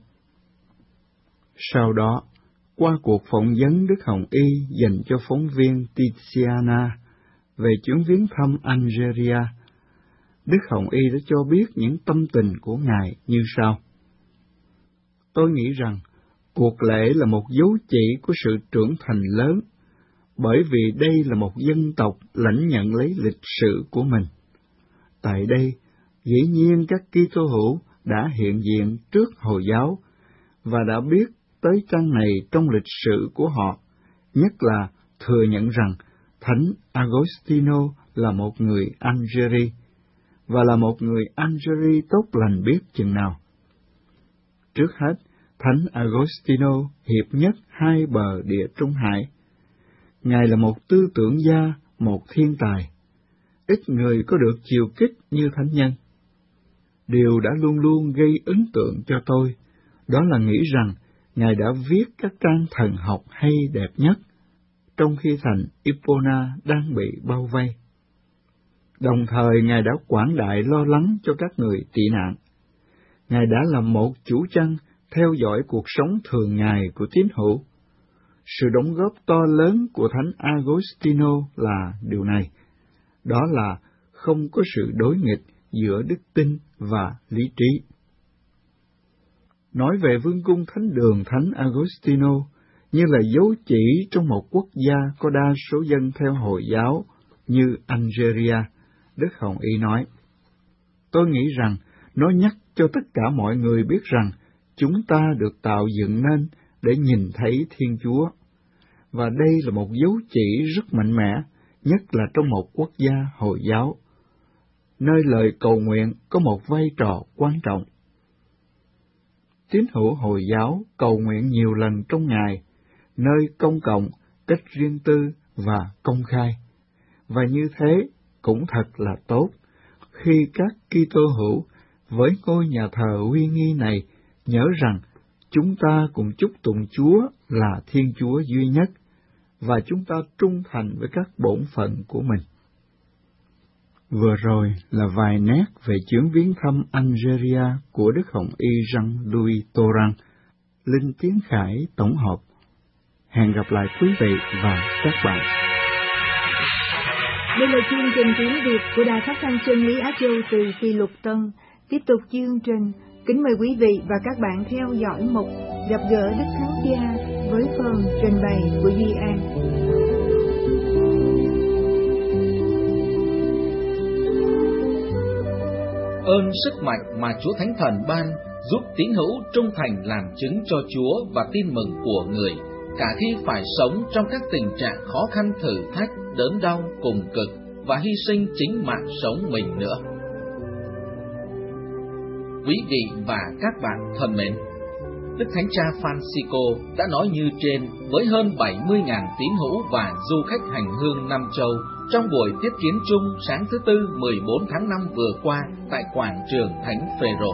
Sau đó, qua cuộc phỏng vấn Đức Hồng Y dành cho phóng viên Tiziana về chuyến viếng thăm Algeria, Đức Hồng Y đã cho biết những tâm tình của Ngài như sau. Tôi nghĩ rằng cuộc lễ là một dấu chỉ của sự trưởng thành lớn, bởi vì đây là một dân tộc lãnh nhận lấy lịch sử của mình. Tại đây, dĩ nhiên các Kitô hữu đã hiện diện trước Hồi giáo và đã biết tới trang này trong lịch sử của họ, nhất là thừa nhận rằng Thánh Agostino là một người Algeria, và là một người Algeria tốt lành biết chừng nào. Trước hết, Thánh Agostino hiệp nhất hai bờ địa Trung Hải. Ngài là một tư tưởng gia, một thiên tài. Ít người có được chiều kích như thánh nhân. Điều đã luôn luôn gây ấn tượng cho tôi, đó là nghĩ rằng Ngài đã viết các trang thần học hay đẹp nhất, trong khi thành Ipona đang bị bao vây. Đồng thời Ngài đã quảng đại lo lắng cho các người tị nạn. Ngài đã là một chủ chăn theo dõi cuộc sống thường ngày của tín hữu. Sự đóng góp to lớn của Thánh Agostino là điều này, đó là không có sự đối nghịch giữa đức tin và lý trí. Nói về vương cung thánh đường Thánh Agostino như là dấu chỉ trong một quốc gia có đa số dân theo Hồi giáo như Algeria, Đức Hồng Y nói, tôi nghĩ rằng nó nhắc cho tất cả mọi người biết rằng chúng ta được tạo dựng nên để nhìn thấy Thiên Chúa, và đây là một dấu chỉ rất mạnh mẽ, nhất là trong một quốc gia Hồi giáo, nơi lời cầu nguyện có một vai trò quan trọng. Tín hữu Hồi giáo cầu nguyện nhiều lần trong ngày, nơi công cộng, cách riêng tư và công khai, và như thế cũng thật là tốt khi các Kitô hữu với ngôi nhà thờ uy nghi này nhớ rằng chúng ta cùng chúc tụng Chúa là Thiên Chúa duy nhất, và chúng ta trung thành với các bổn phận của mình. Vừa rồi là vài nét về chuyến viếng thăm Algeria của Đức Hồng Y Jean-Louis Torrang, Linh Tiến Khải tổng hợp. Hẹn gặp lại quý vị và các bạn. Đây là chương trình tiếng Việt của Đài Phát thanh Chân lý Á Châu từ Phi Luật Tân. Tiếp tục chương trình, kính mời quý vị và các bạn theo dõi mục Gặp gỡ Đức Thánh Cha với phần trình bày của Duy An. Ơn sức mạnh mà Chúa Thánh Thần ban giúp tín hữu trung thành làm chứng cho Chúa và tin mừng của người, cả khi phải sống trong các tình trạng khó khăn thử thách, đớn đau, cùng cực và hy sinh chính mạng sống mình nữa. Quý vị và các bạn thân mến, Đức Thánh Cha Francisco đã nói như trên với hơn bảy mươi nghìn tín hữu và du khách hành hương năm châu trong buổi tiếp kiến chung sáng thứ Tư mười bốn tháng năm vừa qua tại quảng trường Thánh Phêrô.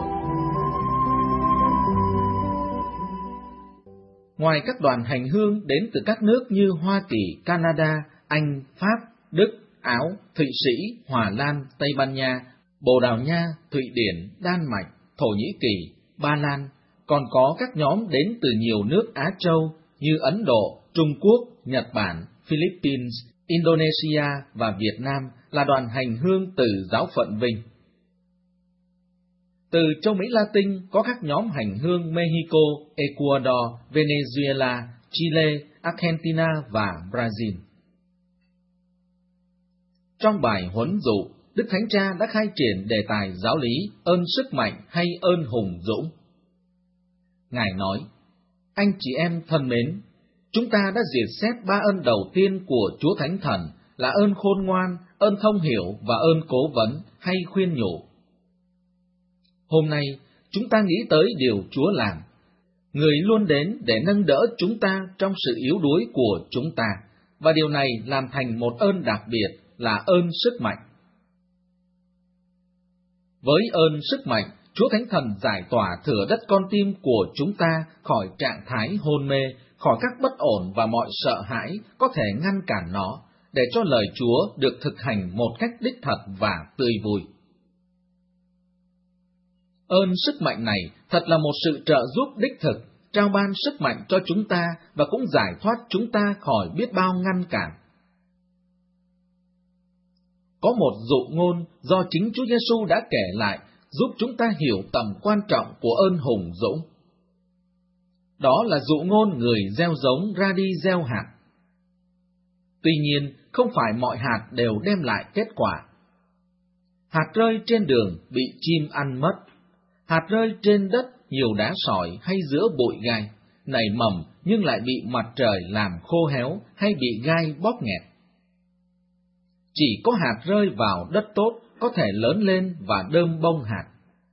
Ngoài các đoàn hành hương đến từ các nước như Hoa Kỳ, Canada, Anh, Pháp, Đức, Áo, Thụy Sĩ, Hòa Lan, Tây Ban Nha, Bồ Đào Nha, Thụy Điển, Đan Mạch, Thổ Nhĩ Kỳ, Ba Lan, còn có các nhóm đến từ nhiều nước Á Châu như Ấn Độ, Trung Quốc, Nhật Bản, Philippines, Indonesia và Việt Nam là đoàn hành hương từ giáo phận Vinh. Từ châu Mỹ Latin có các nhóm hành hương Mexico, Ecuador, Venezuela, Chile, Argentina và Brazil. Trong bài huấn dụ, Đức Thánh Cha đã khai triển đề tài giáo lý ơn sức mạnh hay ơn hùng dũng. Ngài nói, anh chị em thân mến, chúng ta đã diệt xét ba ơn đầu tiên của Chúa Thánh Thần là ơn khôn ngoan, ơn thông hiểu và ơn cố vấn hay khuyên nhủ. Hôm nay, chúng ta nghĩ tới điều Chúa làm. Người luôn đến để nâng đỡ chúng ta trong sự yếu đuối của chúng ta, và điều này làm thành một ơn đặc biệt là ơn sức mạnh. Với ơn sức mạnh, Chúa Thánh Thần giải tỏa thửa đất con tim của chúng ta khỏi trạng thái hôn mê, khỏi các bất ổn và mọi sợ hãi có thể ngăn cản nó, để cho lời Chúa được thực hành một cách đích thật và tươi vui. Ơn sức mạnh này thật là một sự trợ giúp đích thực, trao ban sức mạnh cho chúng ta và cũng giải thoát chúng ta khỏi biết bao ngăn cản. Có một dụ ngôn do chính Chúa Giêsu đã kể lại giúp chúng ta hiểu tầm quan trọng của ơn hùng dũng. Đó là dụ ngôn người gieo giống ra đi gieo hạt. Tuy nhiên, không phải mọi hạt đều đem lại kết quả. Hạt rơi trên đường bị chim ăn mất, hạt rơi trên đất nhiều đá sỏi hay giữa bụi gai, nảy mầm nhưng lại bị mặt trời làm khô héo hay bị gai bóp nghẹt. Chỉ có hạt rơi vào đất tốt có thể lớn lên và đơm bông hạt.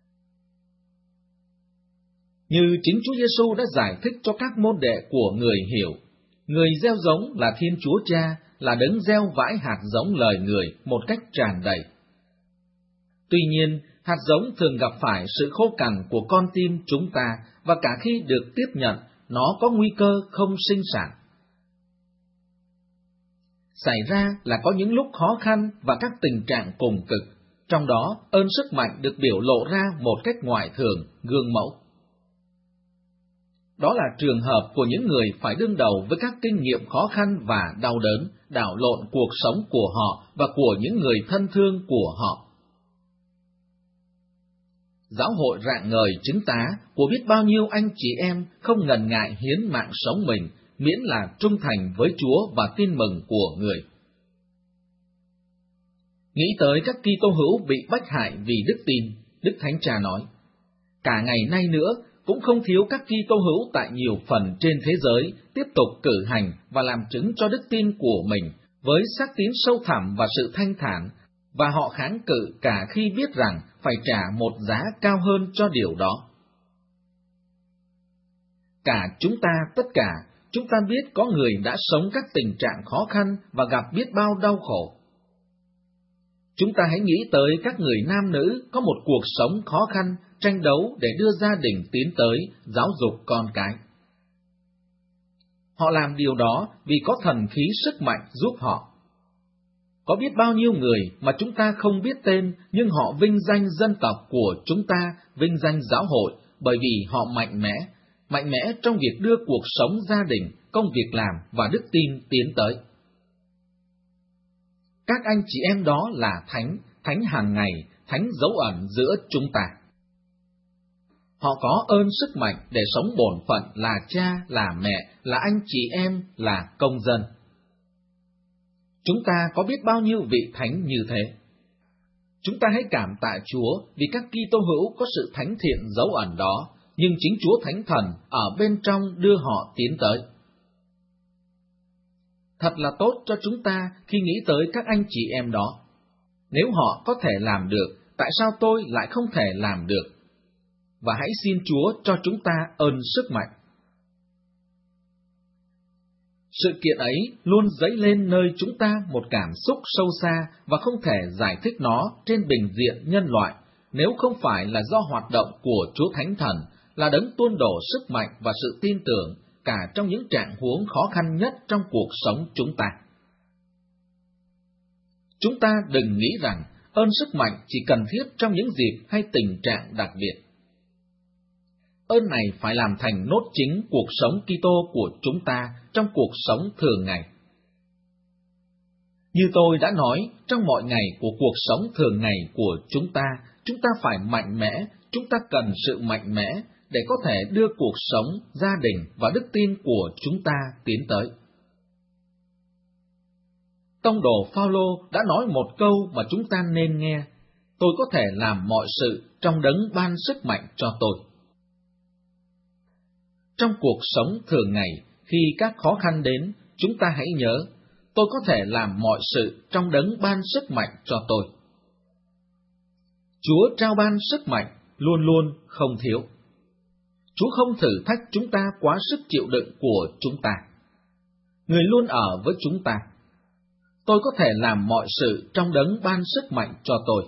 Như chính Chúa Giêsu đã giải thích cho các môn đệ của người hiểu, người gieo giống là Thiên Chúa Cha, là đấng gieo vãi hạt giống lời người một cách tràn đầy. Tuy nhiên, hạt giống thường gặp phải sự khô cằn của con tim chúng ta, và cả khi được tiếp nhận, nó có nguy cơ không sinh sản. Xảy ra là có những lúc khó khăn và các tình trạng cùng cực, trong đó ơn sức mạnh được biểu lộ ra một cách ngoại thường, gương mẫu. Đó là trường hợp của những người phải đương đầu với các kinh nghiệm khó khăn và đau đớn, đảo lộn cuộc sống của họ và của những người thân thương của họ. Giáo hội rạng ngời chứng tá của biết bao nhiêu anh chị em không ngần ngại hiến mạng sống mình, miễn là trung thành với Chúa và tin mừng của người. Nghĩ tới các Kitô hữu bị bách hại vì đức tin, Đức Thánh Cha nói, cả ngày nay nữa cũng không thiếu các Kitô hữu tại nhiều phần trên thế giới tiếp tục cử hành và làm chứng cho đức tin của mình với xác tín sâu thẳm và sự thanh thản, và họ kháng cự cả khi biết rằng phải trả một giá cao hơn cho điều đó. Cả chúng ta, tất cả, chúng ta biết có người đã sống các tình trạng khó khăn và gặp biết bao đau khổ. Chúng ta hãy nghĩ tới các người nam nữ có một cuộc sống khó khăn, tranh đấu để đưa gia đình tiến tới, giáo dục con cái. Họ làm điều đó vì có thần khí sức mạnh giúp họ. Có biết bao nhiêu người mà chúng ta không biết tên, nhưng họ vinh danh dân tộc của chúng ta, vinh danh giáo hội, bởi vì họ mạnh mẽ, mạnh mẽ trong việc đưa cuộc sống gia đình, công việc làm và đức tin tiến tới. Các anh chị em đó là thánh, thánh hàng ngày, thánh dấu ẩn giữa chúng ta. Họ có ơn sức mạnh để sống bổn phận là cha, là mẹ, là anh chị em, là công dân. Chúng ta có biết bao nhiêu vị thánh như thế. Chúng ta hãy cảm tạ Chúa vì các Kitô hữu có sự thánh thiện dấu ẩn đó, nhưng chính Chúa Thánh Thần ở bên trong đưa họ tiến tới. Thật là tốt cho chúng ta khi nghĩ tới các anh chị em đó. Nếu họ có thể làm được, tại sao tôi lại không thể làm được? Và hãy xin Chúa cho chúng ta ơn sức mạnh. Sự kiện ấy luôn dấy lên nơi chúng ta một cảm xúc sâu xa và không thể giải thích nó trên bình diện nhân loại, nếu không phải là do hoạt động của Chúa Thánh Thần, là đấng tuôn đổ sức mạnh và sự tin tưởng, cả trong những trạng huống khó khăn nhất trong cuộc sống chúng ta. Chúng ta đừng nghĩ rằng ơn sức mạnh chỉ cần thiết trong những dịp hay tình trạng đặc biệt. ơn này phải làm thành nốt chính cuộc sống Kitô của chúng ta trong cuộc sống thường ngày. Như tôi đã nói, trong mọi ngày của cuộc sống thường ngày của chúng ta, chúng ta phải mạnh mẽ, chúng ta cần sự mạnh mẽ để có thể đưa cuộc sống, gia đình và đức tin của chúng ta tiến tới. Tông đồ Phao-lô đã nói một câu mà chúng ta nên nghe: tôi có thể làm mọi sự trong đấng ban sức mạnh cho tôi. Trong cuộc sống thường ngày, khi các khó khăn đến, chúng ta hãy nhớ, tôi có thể làm mọi sự trong đấng ban sức mạnh cho tôi. Chúa trao ban sức mạnh luôn luôn không thiếu. Chúa không thử thách chúng ta quá sức chịu đựng của chúng ta. Người luôn ở với chúng ta. Tôi có thể làm mọi sự trong đấng ban sức mạnh cho tôi.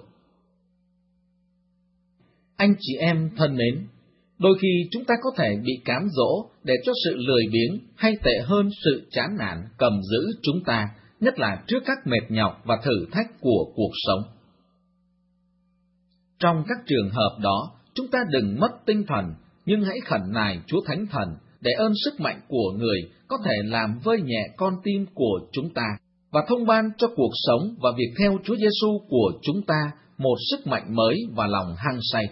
Anh chị em thân mến, đôi khi chúng ta có thể bị cám dỗ để cho sự lười biếng hay tệ hơn sự chán nản cầm giữ chúng ta, nhất là trước các mệt nhọc và thử thách của cuộc sống. Trong các trường hợp đó, chúng ta đừng mất tinh thần, nhưng hãy khẩn nài Chúa Thánh Thần để ơn sức mạnh của người có thể làm vơi nhẹ con tim của chúng ta và thông ban cho cuộc sống và việc theo Chúa Giêsu của chúng ta một sức mạnh mới và lòng hăng say.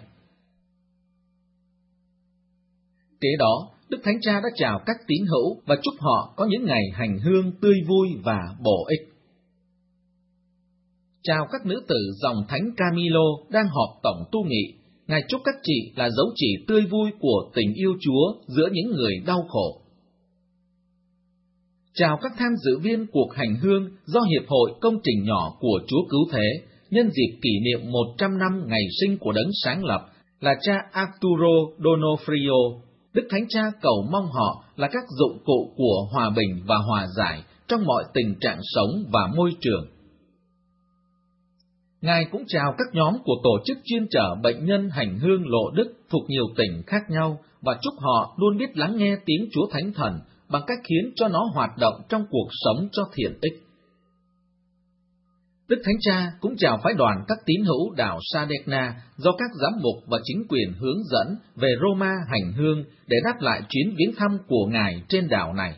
Kế đó, Đức Thánh Cha đã chào các tín hữu và chúc họ có những ngày hành hương tươi vui và bổ ích. Chào các nữ tử dòng Thánh Camilo đang họp tổng tu nghị. Ngài chúc các chị là dấu chỉ tươi vui của tình yêu Chúa giữa những người đau khổ. Chào các tham dự viên cuộc hành hương do Hiệp hội Công trình nhỏ của Chúa Cứu Thế, nhân dịp kỷ niệm một trăm năm ngày sinh của đấng sáng lập là cha Arturo Donofrio. Đức Thánh Cha cầu mong họ là các dụng cụ của hòa bình và hòa giải trong mọi tình trạng sống và môi trường. Ngài cũng chào các nhóm của tổ chức chuyên chở bệnh nhân hành hương lộ đức thuộc nhiều tỉnh khác nhau và chúc họ luôn biết lắng nghe tiếng Chúa Thánh Thần bằng cách khiến cho nó hoạt động trong cuộc sống cho thiện ích. Đức Thánh Cha cũng chào phái đoàn các tín hữu đảo Sadegna do các giám mục và chính quyền hướng dẫn về Roma hành hương để đáp lại chuyến viếng thăm của Ngài trên đảo này.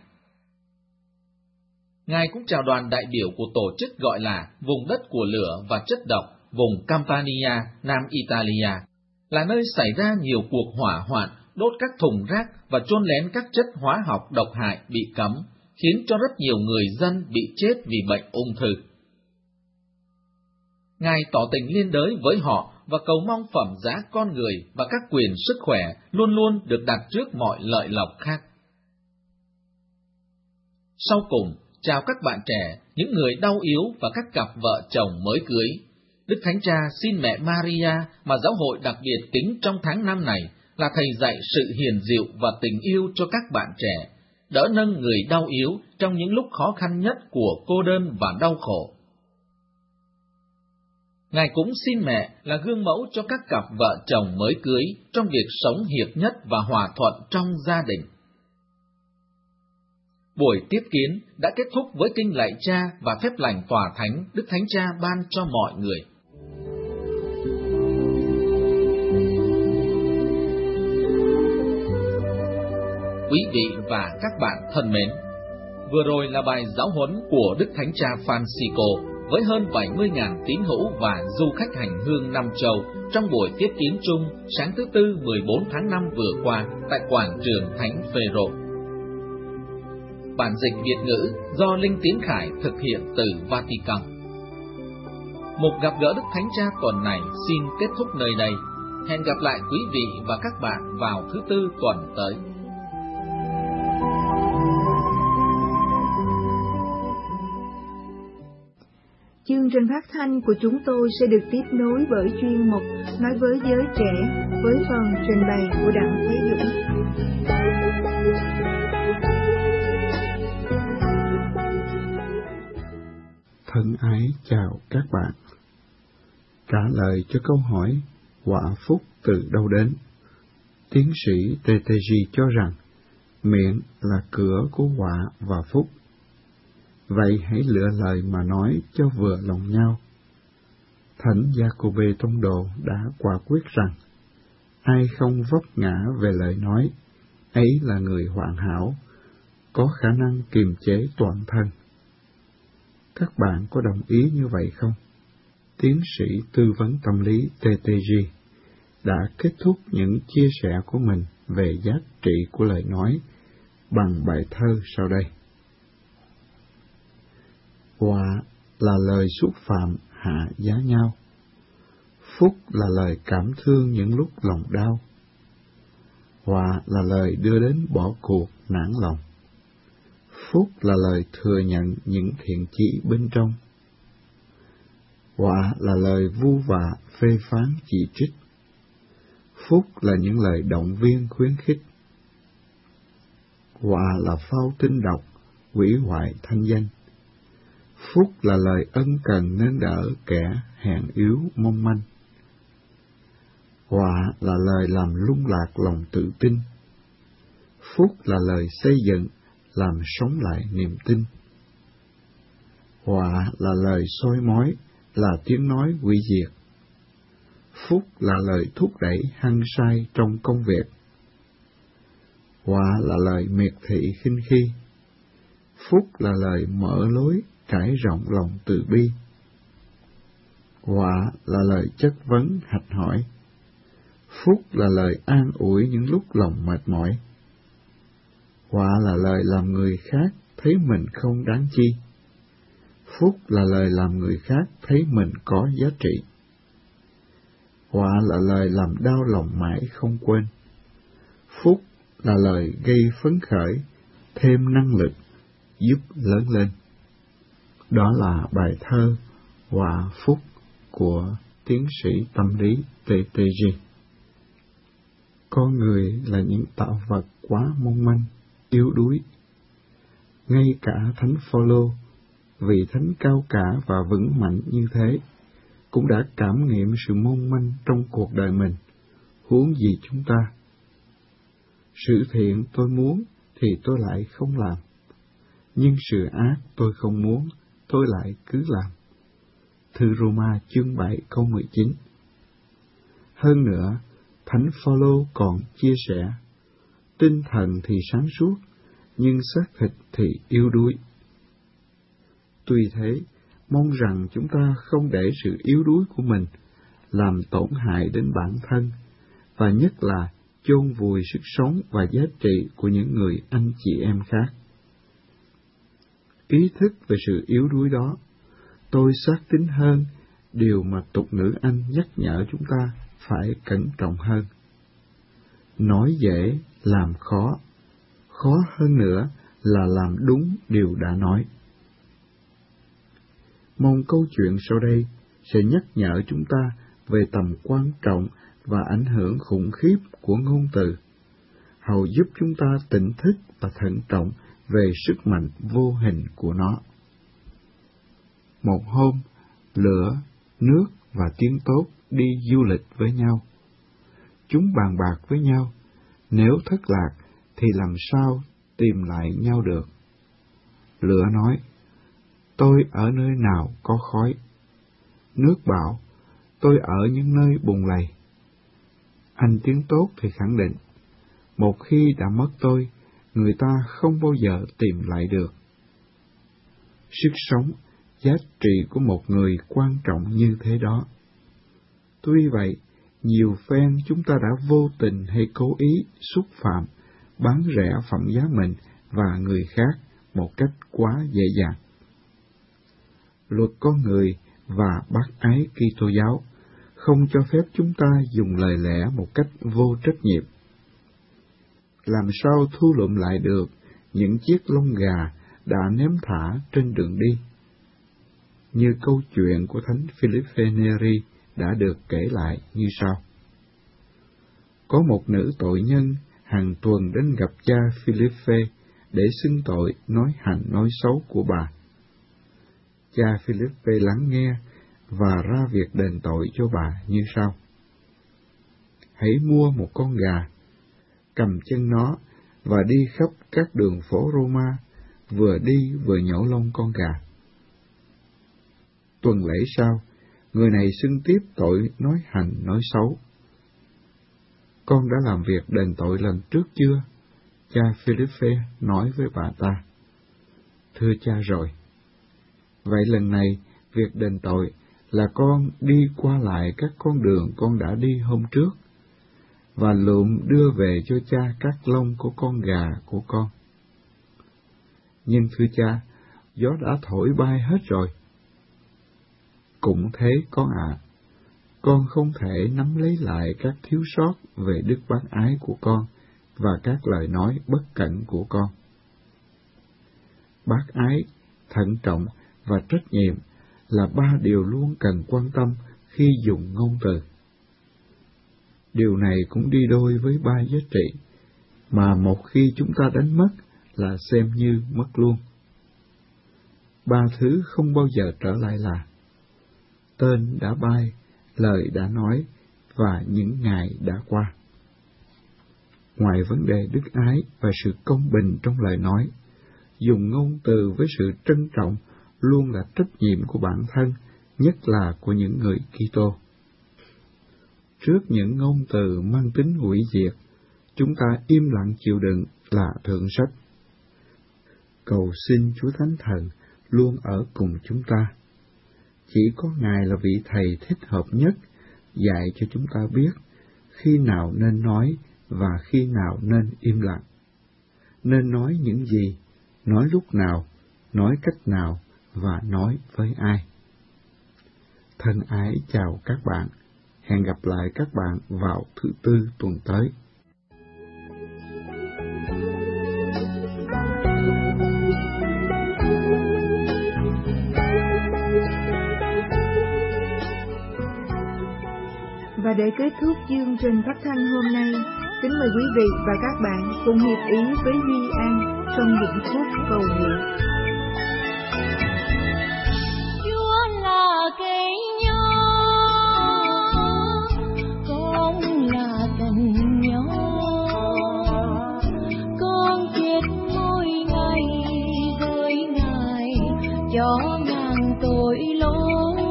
Ngài cũng chào đoàn đại biểu của tổ chức gọi là Vùng đất của lửa và chất độc, vùng Campania, Nam Italia, là nơi xảy ra nhiều cuộc hỏa hoạn, đốt các thùng rác và chôn lén các chất hóa học độc hại bị cấm, khiến cho rất nhiều người dân bị chết vì bệnh ung thư. Ngài tỏ tình liên đới với họ và cầu mong phẩm giá con người và các quyền sức khỏe luôn luôn được đặt trước mọi lợi lộc khác. Sau cùng, chào các bạn trẻ, những người đau yếu và các cặp vợ chồng mới cưới. Đức Thánh Cha xin mẹ Maria mà giáo hội đặc biệt kính trong tháng năm này là thầy dạy sự hiền dịu và tình yêu cho các bạn trẻ, đỡ nâng người đau yếu trong những lúc khó khăn nhất của cô đơn và đau khổ. Ngài cũng xin mẹ là gương mẫu cho các cặp vợ chồng mới cưới trong việc sống hiệp nhất và hòa thuận trong gia đình. Buổi tiếp kiến đã kết thúc với kinh lạy cha và phép lành tòa thánh Đức Thánh Cha ban cho mọi người. Quý vị và các bạn thân mến, vừa rồi là bài giáo huấn của Đức Thánh Cha Francisco với hơn bảy mươi nghìn tín hữu và du khách hành hương năm châu trong buổi tiếp kiến chung sáng thứ Tư mười bốn tháng năm vừa qua tại quảng trường Thánh Phêrô. Bản dịch Việt ngữ do Linh Tiến Khải thực hiện từ Vatican. Một gặp gỡ Đức Thánh Cha tuần này xin kết thúc nơi đây. Hẹn gặp lại quý vị và các bạn vào thứ Tư tuần tới. Chương trình phát thanh của chúng tôi sẽ được tiếp nối bởi chuyên mục Nói với giới trẻ với phần trình bày của Đặng Thế Dũng. Thân ái chào các bạn. Trả lời cho câu hỏi quả phúc từ đâu đến, tiến sĩ tê tê giê cho rằng miệng là cửa của quả và phúc. Vậy hãy lựa lời mà nói cho vừa lòng nhau. Thánh Giacôbê Tông Đồ đã quả quyết rằng ai không vấp ngã về lời nói, ấy là người hoàn hảo, có khả năng kiềm chế toàn thân. Các bạn có đồng ý như vậy không? Tiến sĩ tư vấn tâm lý tê tê giê đã kết thúc những chia sẻ của mình về giá trị của lời nói bằng bài thơ sau đây. Họa là lời xúc phạm hạ giá nhau, phúc là lời cảm thương những lúc lòng đau, họa là lời đưa đến bỏ cuộc nản lòng, phúc là lời thừa nhận những thiện chí bên trong, họa là lời vu vạ phê phán chỉ trích, phúc là những lời động viên khuyến khích, họa là phao tin độc hủy hoại thanh danh, phúc là lời ân cần nâng đỡ kẻ hèn yếu mong manh, họa là lời làm lung lạc lòng tự tin, phúc là lời xây dựng làm sống lại niềm tin, họa là lời soi mói, là tiếng nói hủy diệt, phúc là lời thúc đẩy hăng say trong công việc, họa là lời miệt thị khinh khi, phúc là lời mở lối trải rộng lòng từ bi, họa là lời chất vấn hạch hỏi, phúc là lời an ủi những lúc lòng mệt mỏi, họa là lời làm người khác thấy mình không đáng chi, phúc là lời làm người khác thấy mình có giá trị, họa là lời làm đau lòng mãi không quên, phúc là lời gây phấn khởi, thêm năng lực, giúp lớn lên. Đó là bài thơ Họa Phúc của tiến sĩ tâm lý tê tê giê. Con người là những tạo vật quá mong manh, yếu đuối. Ngay cả Thánh Phaolô, vị thánh cao cả và vững mạnh như thế, cũng đã cảm nghiệm sự mong manh trong cuộc đời mình, huống gì chúng ta. Sự thiện tôi muốn thì tôi lại không làm, nhưng sự ác tôi không muốn, tôi lại cứ làm. Thư Roma chương bảy câu mười chín. Hơn nữa, Thánh Phaolô còn chia sẻ, tinh thần thì sáng suốt, nhưng xác thịt thì yếu đuối. Tuy thế, mong rằng chúng ta không để sự yếu đuối của mình làm tổn hại đến bản thân, và nhất là chôn vùi sức sống và giá trị của những người anh chị em khác. Ý thức về sự yếu đuối đó, tôi xác tín hơn điều mà tục ngữ Anh nhắc nhở chúng ta phải cẩn trọng hơn. Nói dễ, làm khó, khó hơn nữa là làm đúng điều đã nói. Mong câu chuyện sau đây sẽ nhắc nhở chúng ta về tầm quan trọng và ảnh hưởng khủng khiếp của ngôn từ, hầu giúp chúng ta tỉnh thức và thận trọng về sức mạnh vô hình của nó. Một hôm, lửa, nước và tiếng tốt đi du lịch với nhau. Chúng bàn bạc với nhau, nếu thất lạc thì làm sao tìm lại nhau được. Lửa nói, tôi ở nơi nào có khói. Nước bảo, tôi ở những nơi bùn lầy. Anh tiếng tốt thì khẳng định, một khi đã mất tôi, người ta không bao giờ tìm lại được. Sức sống, giá trị của một người quan trọng như thế đó. Tuy vậy, nhiều phen chúng ta đã vô tình hay cố ý xúc phạm, bán rẻ phẩm giá mình và người khác một cách quá dễ dàng. Luật con người và bác ái Kitô giáo không cho phép chúng ta dùng lời lẽ một cách vô trách nhiệm. Làm sao thu lượm lại được những chiếc lông gà đã ném thả trên đường đi? Như câu chuyện của Thánh Philippe Neri đã được kể lại như sau. Có một nữ tội nhân hàng tuần đến gặp cha Philippe để xưng tội nói hành nói xấu của bà. Cha Philippe lắng nghe và ra việc đền tội cho bà như sau. Hãy mua một con gà, cầm chân nó và đi khắp các đường phố Roma, vừa đi vừa nhổ lông con gà. Tuần lễ sau, người này xưng tiếp tội nói hành nói xấu. con đã làm việc đền tội lần trước chưa? Cha Philippe nói với bà ta. Thưa cha rồi. Vậy lần này, việc đền tội là con đi qua lại các con đường con đã đi hôm trước, và lượm đưa về cho cha các lông của con gà của con. Nhưng thưa cha, gió đã thổi bay hết rồi. Cũng thế con ạ, à, con không thể nắm lấy lại các thiếu sót về đức bác ái của con và các lời nói bất cẩn của con. Bác ái, thận trọng và trách nhiệm là ba điều luôn cần quan tâm khi dùng ngôn từ. Điều này cũng đi đôi với ba giá trị, mà một khi chúng ta đánh mất là xem như mất luôn. Ba thứ không bao giờ trở lại là tên đã bay, lời đã nói và những ngày đã qua. Ngoài vấn đề đức ái và sự công bình trong lời nói, dùng ngôn từ với sự trân trọng luôn là trách nhiệm của bản thân, nhất là của những người Kitô. Trước những ngôn từ mang tính hủy diệt, chúng ta im lặng chịu đựng là thượng sách. Cầu xin Chúa Thánh Thần luôn ở cùng chúng ta. Chỉ có Ngài là vị Thầy thích hợp nhất, dạy cho chúng ta biết khi nào nên nói và khi nào nên im lặng. Nên nói những gì, nói lúc nào, nói cách nào và nói với ai. Thân ái chào các bạn. Hẹn gặp lại các bạn vào thứ Tư tuần tới. Và để kết thúc chương trình phát thanh hôm nay, kính mời quý vị và các bạn cùng hiệp ý với Duy An trong những phút cầu nguyện. Chúa là cây nho, con là cành nho, con chết mỗi ngày với Ngài cho ngàn tội lỗi,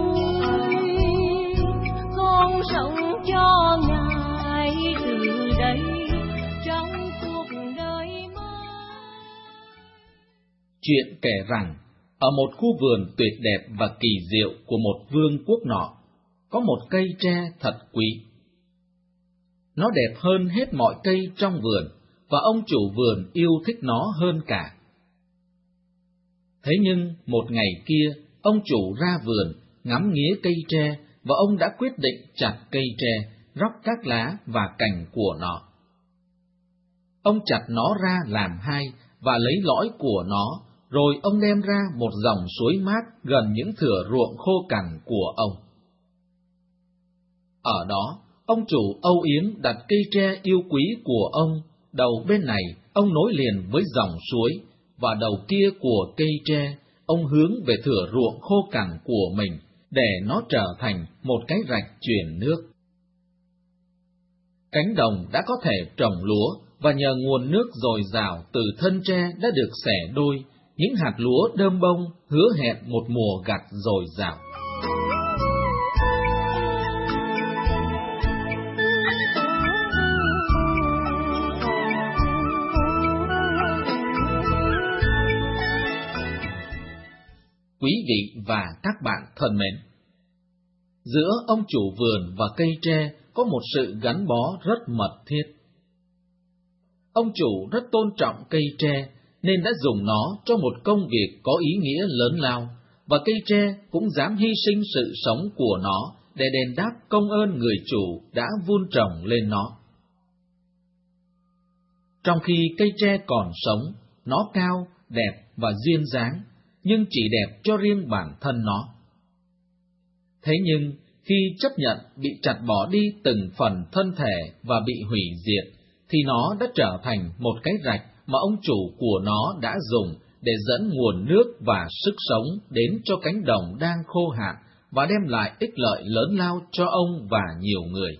con sống cho Ngài từ đây trong cuộc đời mới. Chuyện kể rằng, ở một khu vườn tuyệt đẹp và kỳ diệu của một vương quốc nọ, có một cây tre thật quý. Nó đẹp hơn hết mọi cây trong vườn, và ông chủ vườn yêu thích nó hơn cả. Thế nhưng, một ngày kia, ông chủ ra vườn, ngắm nghía cây tre, và ông đã quyết định chặt cây tre, róc các lá và cành của nó. Ông chặt nó ra làm hai, và lấy lõi của nó, rồi ông đem ra một dòng suối mát gần những thửa ruộng khô cằn của ông. Ở đó, ông chủ âu yếm đặt cây tre yêu quý của ông, đầu bên này ông nối liền với dòng suối, và đầu kia của cây tre ông hướng về thửa ruộng khô cằn của mình, để nó trở thành một cái rạch truyền nước. Cánh đồng đã có thể trồng lúa, và nhờ nguồn nước dồi dào từ thân tre đã được xẻ đôi, những hạt lúa đơm bông hứa hẹn một mùa gặt dồi dào. Quý vị và các bạn thân mến, giữa ông chủ vườn và cây tre có một sự gắn bó rất mật thiết. Ông chủ rất tôn trọng cây tre, nên đã dùng nó cho một công việc có ý nghĩa lớn lao, và cây tre cũng dám hy sinh sự sống của nó để đền đáp công ơn người chủ đã vun trồng lên nó. Trong khi cây tre còn sống, nó cao, đẹp và duyên dáng, nhưng chỉ đẹp cho riêng bản thân nó. Thế nhưng, khi chấp nhận bị chặt bỏ đi từng phần thân thể và bị hủy diệt, thì nó đã trở thành một cái rạch mà ông chủ của nó đã dùng để dẫn nguồn nước và sức sống đến cho cánh đồng đang khô hạn và đem lại ích lợi lớn lao cho ông và nhiều người.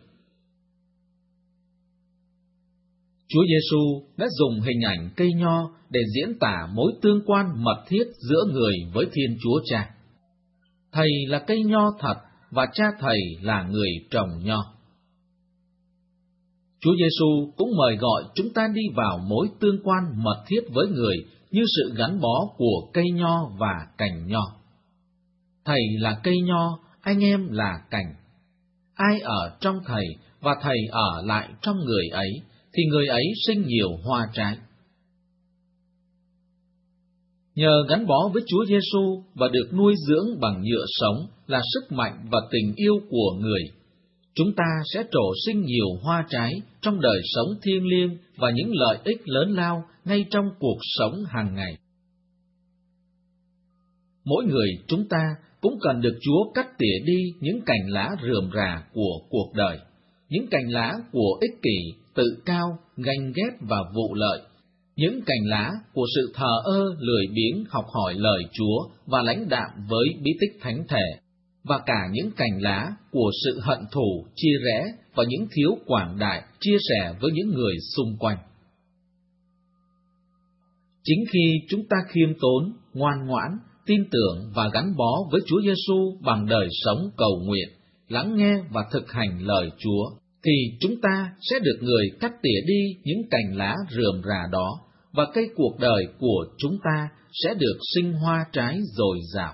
Chúa Giêsu đã dùng hình ảnh cây nho để diễn tả mối tương quan mật thiết giữa người với Thiên Chúa Cha. Thầy là cây nho thật và Cha Thầy là người trồng nho. Chúa Giêsu cũng mời gọi chúng ta đi vào mối tương quan mật thiết với người như sự gắn bó của cây nho và cành nho. Thầy là cây nho, anh em là cành. Ai ở trong Thầy và Thầy ở lại trong người ấy, thì người ấy sinh nhiều hoa trái. Nhờ gắn bó với Chúa Giêsu và được nuôi dưỡng bằng nhựa sống là sức mạnh và tình yêu của người, chúng ta sẽ trổ sinh nhiều hoa trái trong đời sống thiêng liêng và những lợi ích lớn lao ngay trong cuộc sống hàng ngày. Mỗi người chúng ta cũng cần được Chúa cắt tỉa đi những cành lá rườm rà của cuộc đời, những cành lá của ích kỷ, tự cao, ganh ghét và vụ lợi, những cành lá của sự thờ ơ, lười biếng học hỏi lời Chúa và lãnh đạm với bí tích thánh thể, và cả những cành lá của sự hận thù, chia rẽ và những thiếu quảng đại, chia sẻ với những người xung quanh. Chính khi chúng ta khiêm tốn, ngoan ngoãn, tin tưởng và gắn bó với Chúa Giêsu bằng đời sống cầu nguyện, lắng nghe và thực hành lời Chúa, thì chúng ta sẽ được người cắt tỉa đi những cành lá rườm rà đó, và cây cuộc đời của chúng ta sẽ được sinh hoa trái dồi dào.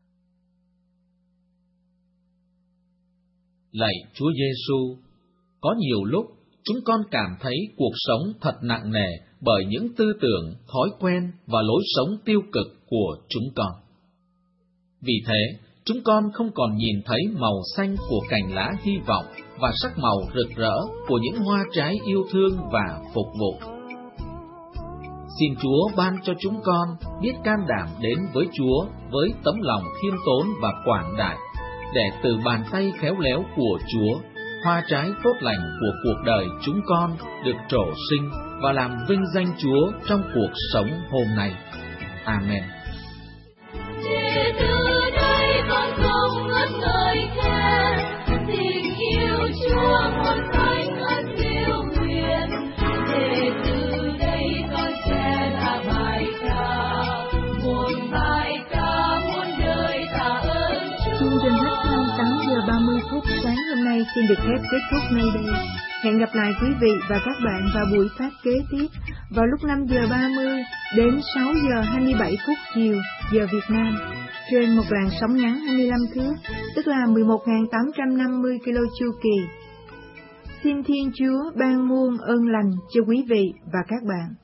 Lạy Chúa Giêsu, có nhiều lúc chúng con cảm thấy cuộc sống thật nặng nề bởi những tư tưởng, thói quen và lối sống tiêu cực của chúng con. Vì thế, chúng con không còn nhìn thấy màu xanh của cành lá hy vọng và sắc màu rực rỡ của những hoa trái yêu thương và phục vụ. Xin Chúa ban cho chúng con biết can đảm đến với Chúa với tấm lòng khiêm tốn và quảng đại, để từ bàn tay khéo léo của Chúa, hoa trái tốt lành của cuộc đời chúng con được trổ sinh và làm vinh danh Chúa trong cuộc sống hôm nay. Amen. Để từ đây con không ngất ngây khen tình yêu Chúa con thánh ân siêu nguyện. Để từ đây con sẽ là bài ca, một bài ca muôn đời tạ ơn Chúa. Chương trình phát thanh tám giờ ba mươi phút sáng hôm nay xin được phép kết thúc nơi đây. Hẹn gặp lại quý vị và các bạn vào buổi phát kế tiếp vào lúc năm giờ ba mươi đến sáu giờ hai mươi bảy phút chiều giờ Việt Nam trên một làn sóng ngắn hai mươi lăm thước, tức là mười một nghìn tám trăm năm mươi ki lô chu kỳ. Xin Thiên Chúa ban muôn ơn lành cho quý vị và các bạn.